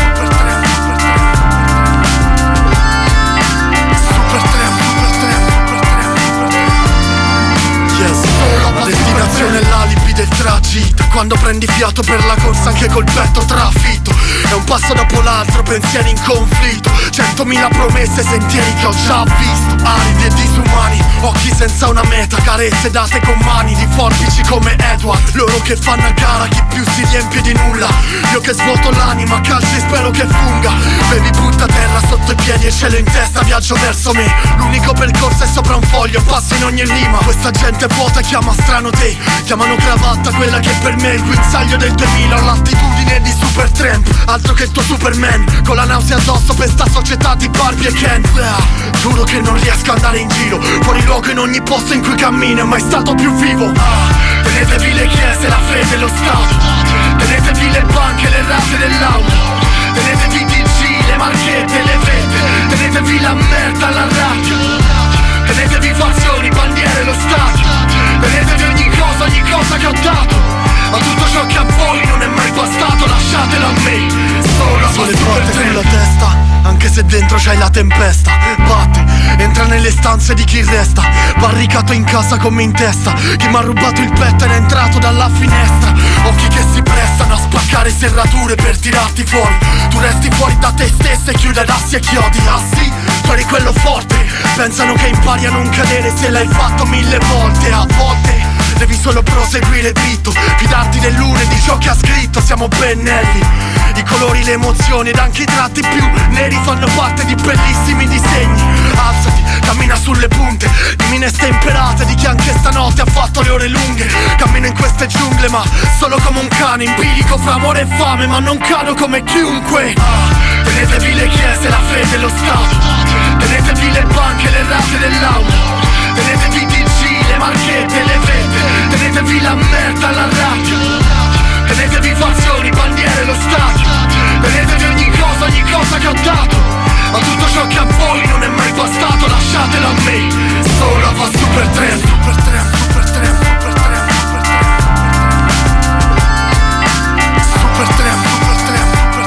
La destinazione è l'alibi del tragitto, quando prendi fiato per la corsa anche col petto trafitto. È un passo dopo l'altro, pensieri in conflitto, centomila promesse, sentieri che ho già visto. Aridi e disumani, occhi senza una meta, carezze date con mani di forbici come Edward. Loro che fanno a gara chi più si riempie di nulla, io che svuoto l'anima, calcio e spero che funga. Bevi butta terra sotto i piedi e cielo in testa, viaggio verso me. L'unico percorso è sopra un foglio, passo in ogni rima. Questa gente vuota chiama strano te, chiamano cravatta quella che per me è il guinzaglio del duemila. Ho l'attitudine di Super Tramp, altro che il tuo Superman, con la nausea addosso per sta società di Barbie e Ken. Ah, giuro che non riesco a andare in giro, fuori luogo in ogni posto in cui cammino, è mai stato più vivo. Ah, tenetevi le chiese, la fede e lo Stato, tenetevi le banche, le rate dell'auto, tenetevi D G, le marchette, le vette, tenetevi la merda alla radio, tenetevi fazioni, bandiere, lo Stato, tenetevi ogni cosa, ogni cosa che ho dato, ma tutto ciò che a voi non è mai bastato, lasciatelo a me. Solo a le porte sulla testa, anche se dentro c'hai la tempesta. Batte, entra nelle stanze di chi resta, barricato in casa come in testa. Chi m'ha rubato il petto era entrato dalla finestra. Occhi che si prestano a spaccare serrature per tirarti fuori. Tu resti fuori da te stesso e chiudi ad assi e chiodi. Ah sì, tu eri quello forte, pensano che impari a non cadere se l'hai fatto mille volte. A volte devi solo proseguire dritto, fidarti dell'uno e di ciò che ha scritto. Siamo pennelli, i colori, le emozioni ed anche i tratti più neri fanno parte di bellissimi disegni. Alzati, cammina sulle punte di mine stemperate di chi anche stanotte ha fatto le ore lunghe. Cammino in queste giungle ma solo come un cane, empirico fra amore e fame, ma non cado come chiunque. Ah, tenetevi le chiese, la fede e lo Stato, tenetevi le banche, le rate dell'auto, tenetevi D G, le marchette, le vette, tenetevi la merda alla radio, tenetevi fazioni, bandiere, lo Stato, tenetevi ogni cosa, ogni cosa che ho dato, ma tutto ciò che a voi non è mai bastato, lasciatelo a me. Solo a Super Tramp, Super Tramp, Super Tramp, Super Tramp, Super Tramp, Super Tramp, Super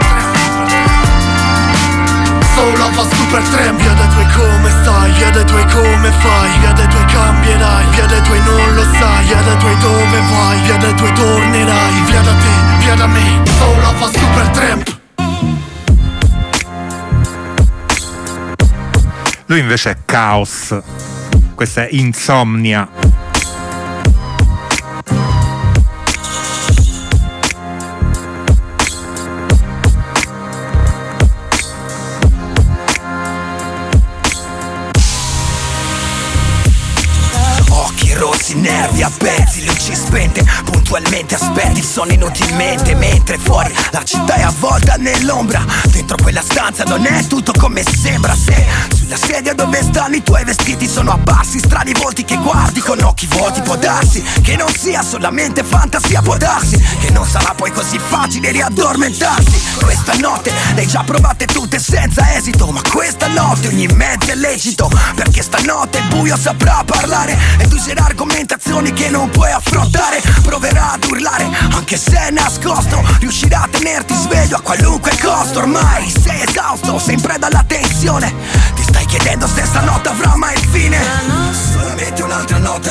Tramp. Solo a Super Tramp. Via dai tuoi come stai, via dai tuoi come fai, via dai tuoi cambierai, via dai tuoi non lo sai, via dai tuoi dove vai, via dai tuoi tornerai, via da te, via da me. Solo a Super Tramp.
Lui invece è Caos, questa è Insomnia.
Rossi, nervi a pezzi, luci spente, puntualmente aspetti il sonno inutilmente, mentre fuori la città è avvolta nell'ombra. Dentro quella stanza non è tutto come sembra. Se sulla sedia dove stanno i tuoi vestiti sono abbassi, strani volti che guardi con occhi vuoti. Può darsi che non sia solamente fantasia, può darsi che non sarà poi così facile riaddormentarsi. Questa notte le hai già provate tutte senza esito, ma questa notte ogni mezzo è lecito, perché stanotte il buio saprà parlare e tu userai argomentazioni che non puoi affrontare. Proverà ad urlare anche se è nascosto, riuscirà a tenerti sveglio a qualunque costo. Ormai sei esausto, sei in preda alla tensione, ti stai chiedendo se stanotte avrà mai fine. Solamente un'altra notte ad occhio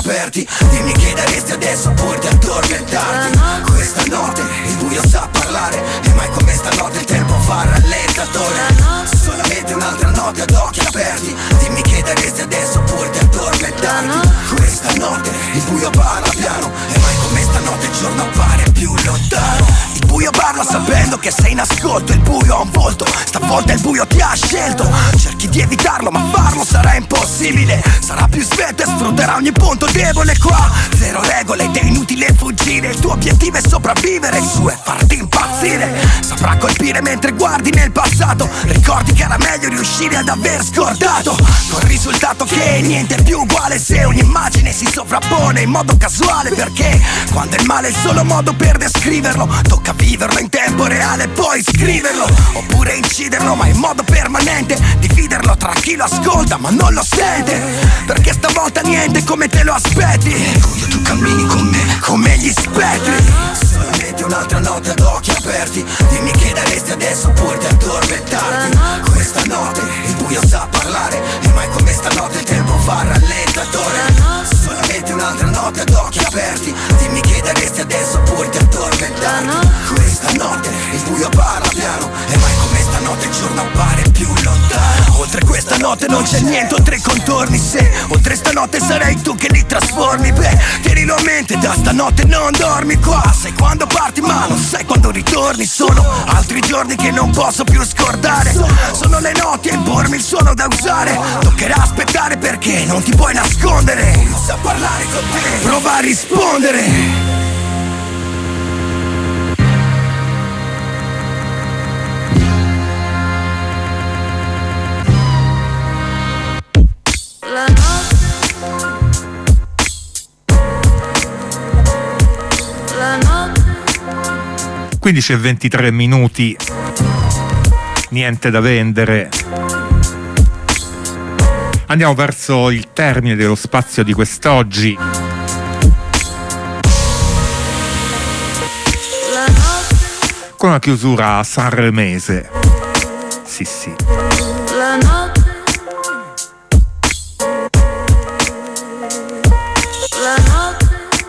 aperti. Dimmi che daresti adesso pur di addormentarti. Questa notte il buio sa parlare, e mai come stanotte il tempo fa rallentatore. Solamente un'altra notte ad occhi aperti. Dimmi che daresti adesso pur di addormentarti. Questa notte il buio parla piano, e mai come stanotte il giorno appare più lontano. Il buio parla sapendo che sei in ascolto. Il buio ha un volto, stavolta il buio ti ha scelto. Cerchi di evitarlo ma farlo sarà impossibile. Sarà più svelto e sfrutterà ogni punto debole. Qua zero regole ed è inutile fuggire. Il tuo obiettivo è sopravvivere, il suo è farti impazzire. Saprà colpire mentre guardi nel passato. Ricordi che era meglio riuscire ad aver scordato, col risultato che niente è più uguale se ogni immagine si sovrappone in modo casuale. Perché quando il male è il solo modo per descriverlo, tocca viverlo in tempo reale e poi scriverlo, oppure inciderlo ma in modo permanente. Dividerlo tra chi lo ascolta ma non lo sente, perché stavolta niente come te lo aspetti. Quando tu cammini con me come gli spettri. Solamente un'altra notte ad occhi aperti. Dimmi che daresti adesso pur di addormentarti. Questa notte il buio sa parlare, e mai come stanotte il tempo fa rallentatore. Solamente un'altra notte ad occhi aperti. Dimmi che daresti adesso pur di addormentarti. Questa notte il buio parla piano, e mai come stanotte il giorno appare più lontano. Oltre questa notte non c'è niente oltre i contorni. Se oltre stanotte sarei tu che li trasformi, beh, tienilo a mente, da stanotte non dormi qua. Sai quando parti ma non sai quando ritorni. Sono altri giorni che non posso più scordare. Sono le notti a impormi il suono da usare. Toccherà aspettare perché non ti puoi nascondere. Non sa parlare con te, prova a rispondere.
La notte, la notte.
quindici e ventitré minuti, niente da vendere. Andiamo verso il termine dello spazio di quest'oggi.
La notte,
Con una chiusura sanremese. Sì, sì.
la notte, la notte.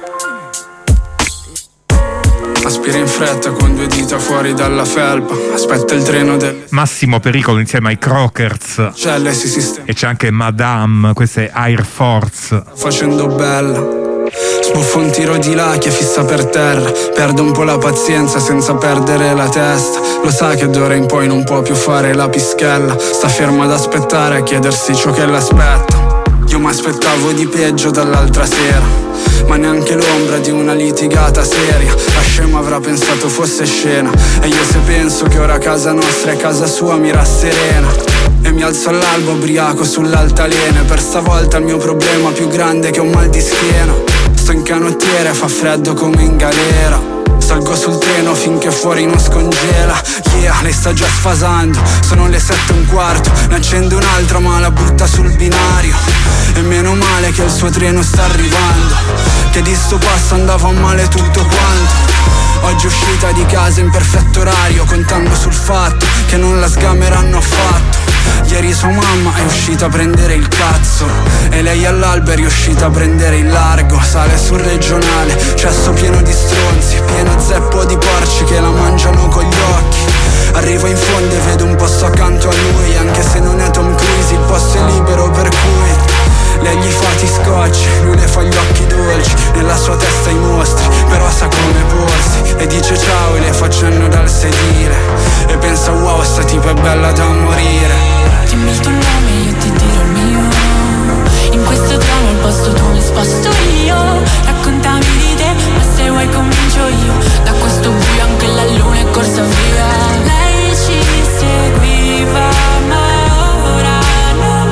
Aspira in fretta con due dita fuori dalla felpa. Aspetta il treno del...
Massimo Pericolo insieme ai Crockers.
Celle si sistema
E c'è anche Madame, questa è Air Force.
facendo bella. Sbuffo un tiro di lacchia fissa per terra. Perdo un po' la pazienza senza perdere la testa. Lo sa che d'ora in poi non può più fare la pischella. Sta ferma ad aspettare, a chiedersi ciò che l'aspetta. Io m'aspettavo di peggio dall'altra sera, ma neanche l'ombra di una litigata seria. La scema avrà pensato fosse scena, e io se penso che ora casa nostra è casa sua mi rasserena. E mi alzo all'alba ubriaco sull'altalena. Per stavolta il mio problema più grande è che ho un mal di schiena. Sto in canottiere, fa freddo come in galera. Salgo sul treno finché fuori non scongela. Yeah, lei sta già sfasando. Sono le sette e un quarto. Ne accende un'altra ma la butta sul binario. E meno male che il suo treno sta arrivando, che di sto passo andava male tutto quanto. Oggi uscita di casa in perfetto orario, contando sul fatto che non la sgameranno affatto. Ieri sua mamma è uscita a prendere il cazzo, e lei all'alba è riuscita a prendere il largo. Sale sul regionale, cesso pieno di stronzi, pieno zeppo di porci che la mangiano con gli occhi. Arrivo in fondo e vedo un posto accanto a lui, anche se non è Tom Cruise il posto è libero per cui lei gli fa ti scocci, lui le fa gli occhi dolci, nella sua testa i mostri, però sa come porsi. E dice ciao e le fa cenno dal sedile, e pensa wow sta tipa è bella da morire.
Dimmi il tuo nome e io ti dirò il mio. In questo treno il posto tu mi sposto io. Raccontami di te, ma se vuoi comincio io. Da questo buio anche la luna è corsa via. Lei ci seguiva ma ora non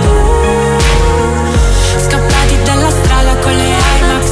più. Scappati dalla strada con le Air Max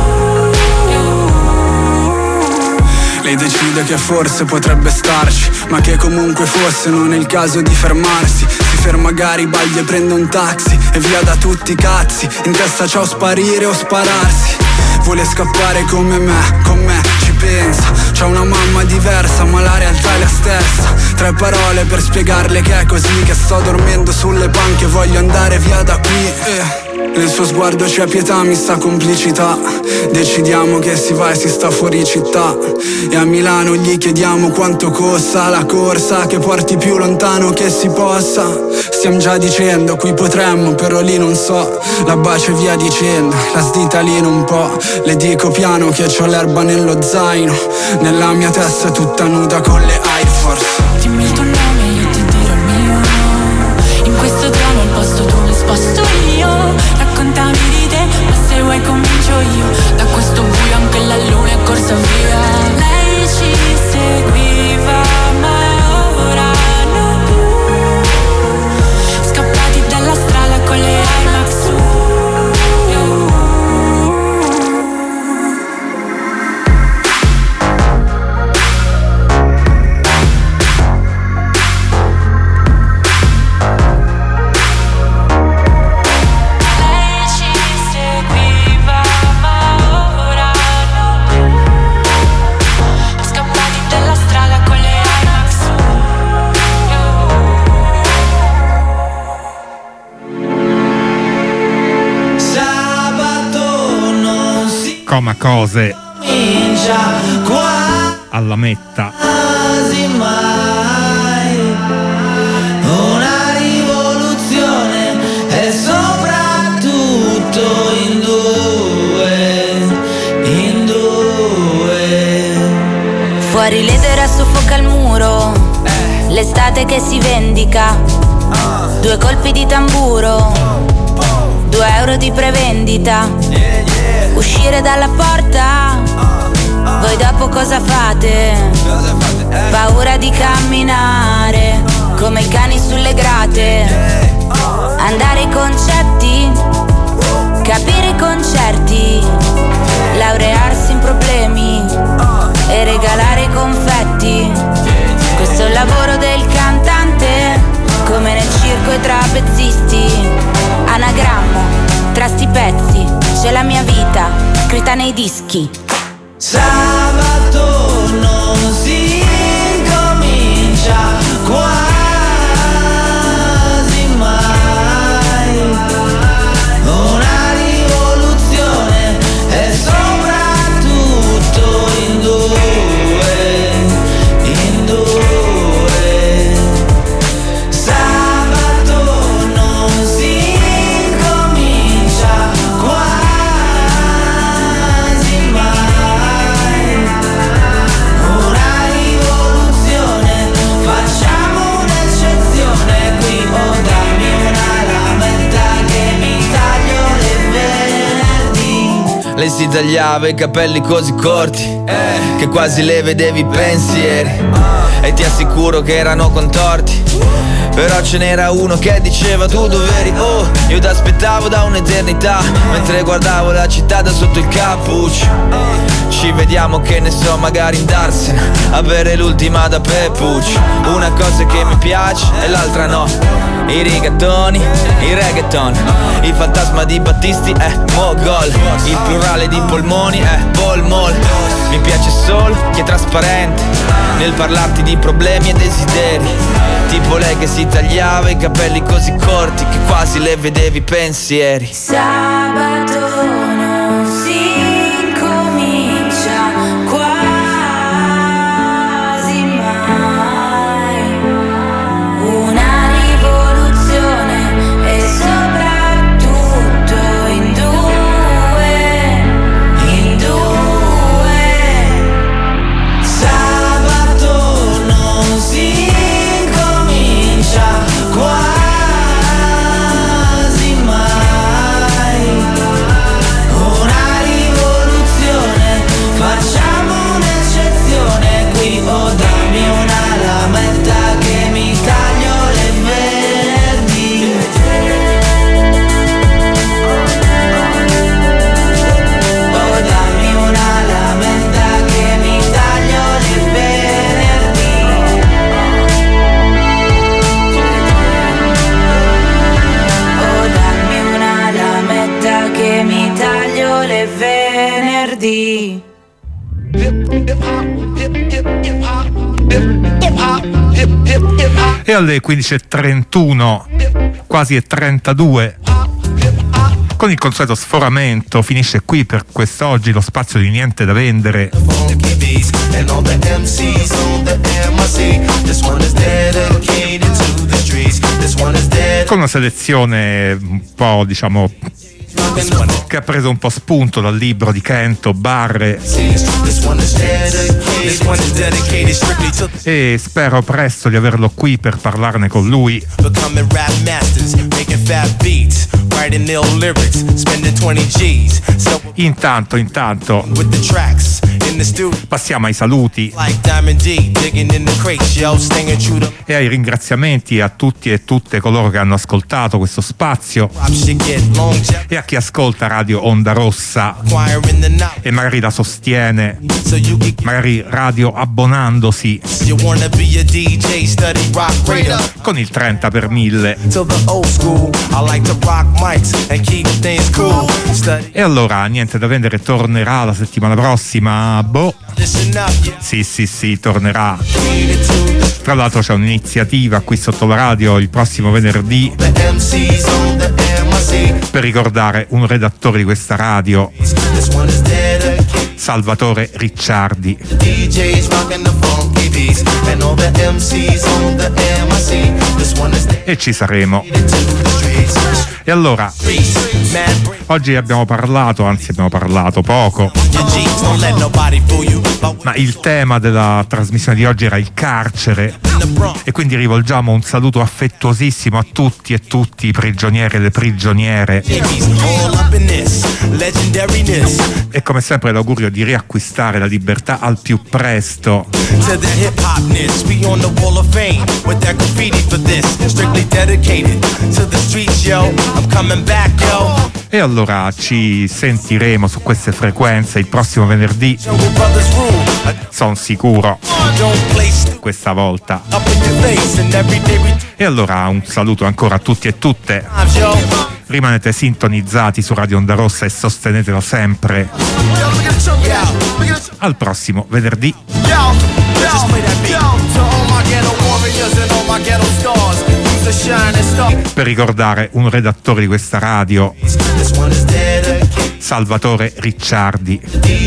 su.
Lei decide che forse potrebbe starci, ma che comunque fosse non è il caso di fermarsi. Si ferma a Garibaldi e prende un taxi e via da tutti i cazzi. In testa c'ha o sparire o spararsi. Vuole scappare come me, con me ci pensa. C'ha una mamma diversa ma la realtà è la stessa. Tre parole per spiegarle che è così, che sto dormendo sulle panche e voglio andare via da qui eh. Nel suo sguardo c'è pietà, mista complicità. Decidiamo che si va e si sta fuori città. E a Milano gli chiediamo quanto costa la corsa che porti più lontano che si possa. Stiamo già dicendo qui potremmo, però lì non so. La bacio via dicendo, la sdita lì un po'. Le dico piano che c'ho l'erba nello zaino. Nella mia testa tutta nuda con le Air Force.
Dimmi il tuo nome, io ti dirò il mio. In questo treno il posto tu mi sposto io. Raccontami di te, ma se vuoi comincio io. Da questo buio anche la luna è corsa via. Lei ci seguiva ma ora non più. Scappati dalla strada con le Air Max su.
Coma cose alla metta.
Una rivoluzione è soprattutto in due, in due.
Fuori l'edera soffoca il muro, l'estate che si vendica. Due colpi di tamburo, due euro di prevendita. Uscire dalla porta, voi dopo cosa fate? Paura di camminare come i cani sulle grate. Andare ai concetti, capire i concerti, laurearsi in problemi e regalare i confetti. Questo è il lavoro del cantante, come nel circo i trapezzisti. Anagrammo, tra sti pezzi c'è la mia vita, scritta nei dischi.
Sabato non si incomincia quasi mai. Una rivoluzione è soprattutto in due, in due. Sabato non si incomincia quasi. Lei si tagliava i capelli così corti eh, che quasi le vedevi i pensieri e ti assicuro che erano contorti. Però ce n'era uno che diceva tu dov'eri? Oh, io t'aspettavo da un'eternità mentre guardavo la città da sotto il cappuccio. Ci vediamo che ne so, magari andarsene a bere l'ultima da Peppuccio. Una cosa che mi piace e l'altra no. I rigattoni, i reggaeton. Il fantasma di Battisti è Mogol. Il plurale di polmoni è Polmol. Mi piace solo che è trasparente nel parlarti di problemi e desideri. Tipo lei che si tagliava i capelli così corti che quasi le vedevi i pensieri.
Sabato non si incomincia quasi mai. Una rivoluzione è soprattutto in due, in due.
Sabato non si incomincia quasi mai. Una rivoluzione, facciamo un'eccezione qui. O dammi una lametta che mi taglio le verdi. O dammi una lametta che mi taglio le venerdì.
Oh, dammi una lametta che mi taglio le venerdì.
E alle quindici e trentuno, quasi e trentadue, Con il consueto sforamento finisce qui per quest'oggi lo spazio di Niente da Vendere. Con una selezione un po', diciamo, che ha preso un po' spunto dal libro di Kento Barre, e spero presto di averlo qui per parlarne con lui. Intanto, intanto passiamo ai saluti e ai ringraziamenti a tutti e tutte coloro che hanno ascoltato questo spazio e a chi ascolta Radio Onda Rossa e magari la sostiene, magari radio abbonandosi con il trenta per mille. E allora Niente da Vendere tornerà la settimana prossima. Boh, sì sì sì, tornerà. Tra l'altro c'è un'iniziativa qui sotto la radio il prossimo venerdì per ricordare un redattore di questa radio, Salvatore Ricciardi. E ci saremo. E allora, oggi abbiamo parlato, anzi abbiamo parlato poco, ma il tema della trasmissione di oggi era il carcere, e quindi rivolgiamo un saluto affettuosissimo a tutti e tutti i prigionieri e le prigioniere, e come sempre l'augurio di riacquistare la libertà al più presto. E allora ci sentiremo su queste frequenze il prossimo venerdì, sono sicuro, questa volta. E allora un saluto ancora a tutti e tutte. Rimanete sintonizzati su Radio Onda Rossa e sostenetela sempre. Al prossimo venerdì. Per ricordare un redattore di questa radio, Salvatore Ricciardi.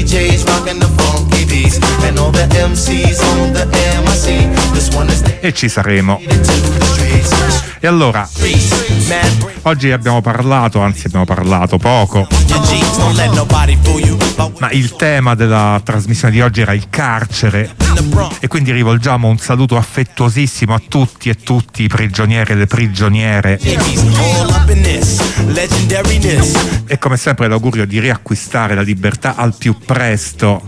E ci saremo. E allora, oggi abbiamo parlato, anzi abbiamo parlato poco, ma il tema della trasmissione di oggi era il carcere, e quindi rivolgiamo un saluto affettuosissimo a tutti e tutti i prigionieri e le prigioniere, e come sempre l'augurio di riacquistare la libertà al più presto.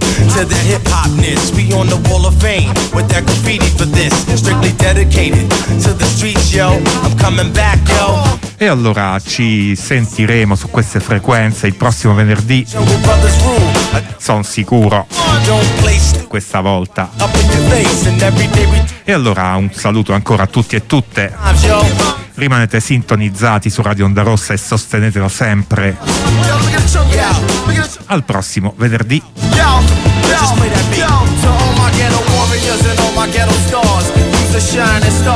E allora ci sentiremo su queste frequenze il prossimo venerdì, sono sicuro, questa volta. E allora un saluto ancora a tutti e tutte. Rimanete sintonizzati su Radio Onda Rossa e sostenetela sempre. Al prossimo venerdì.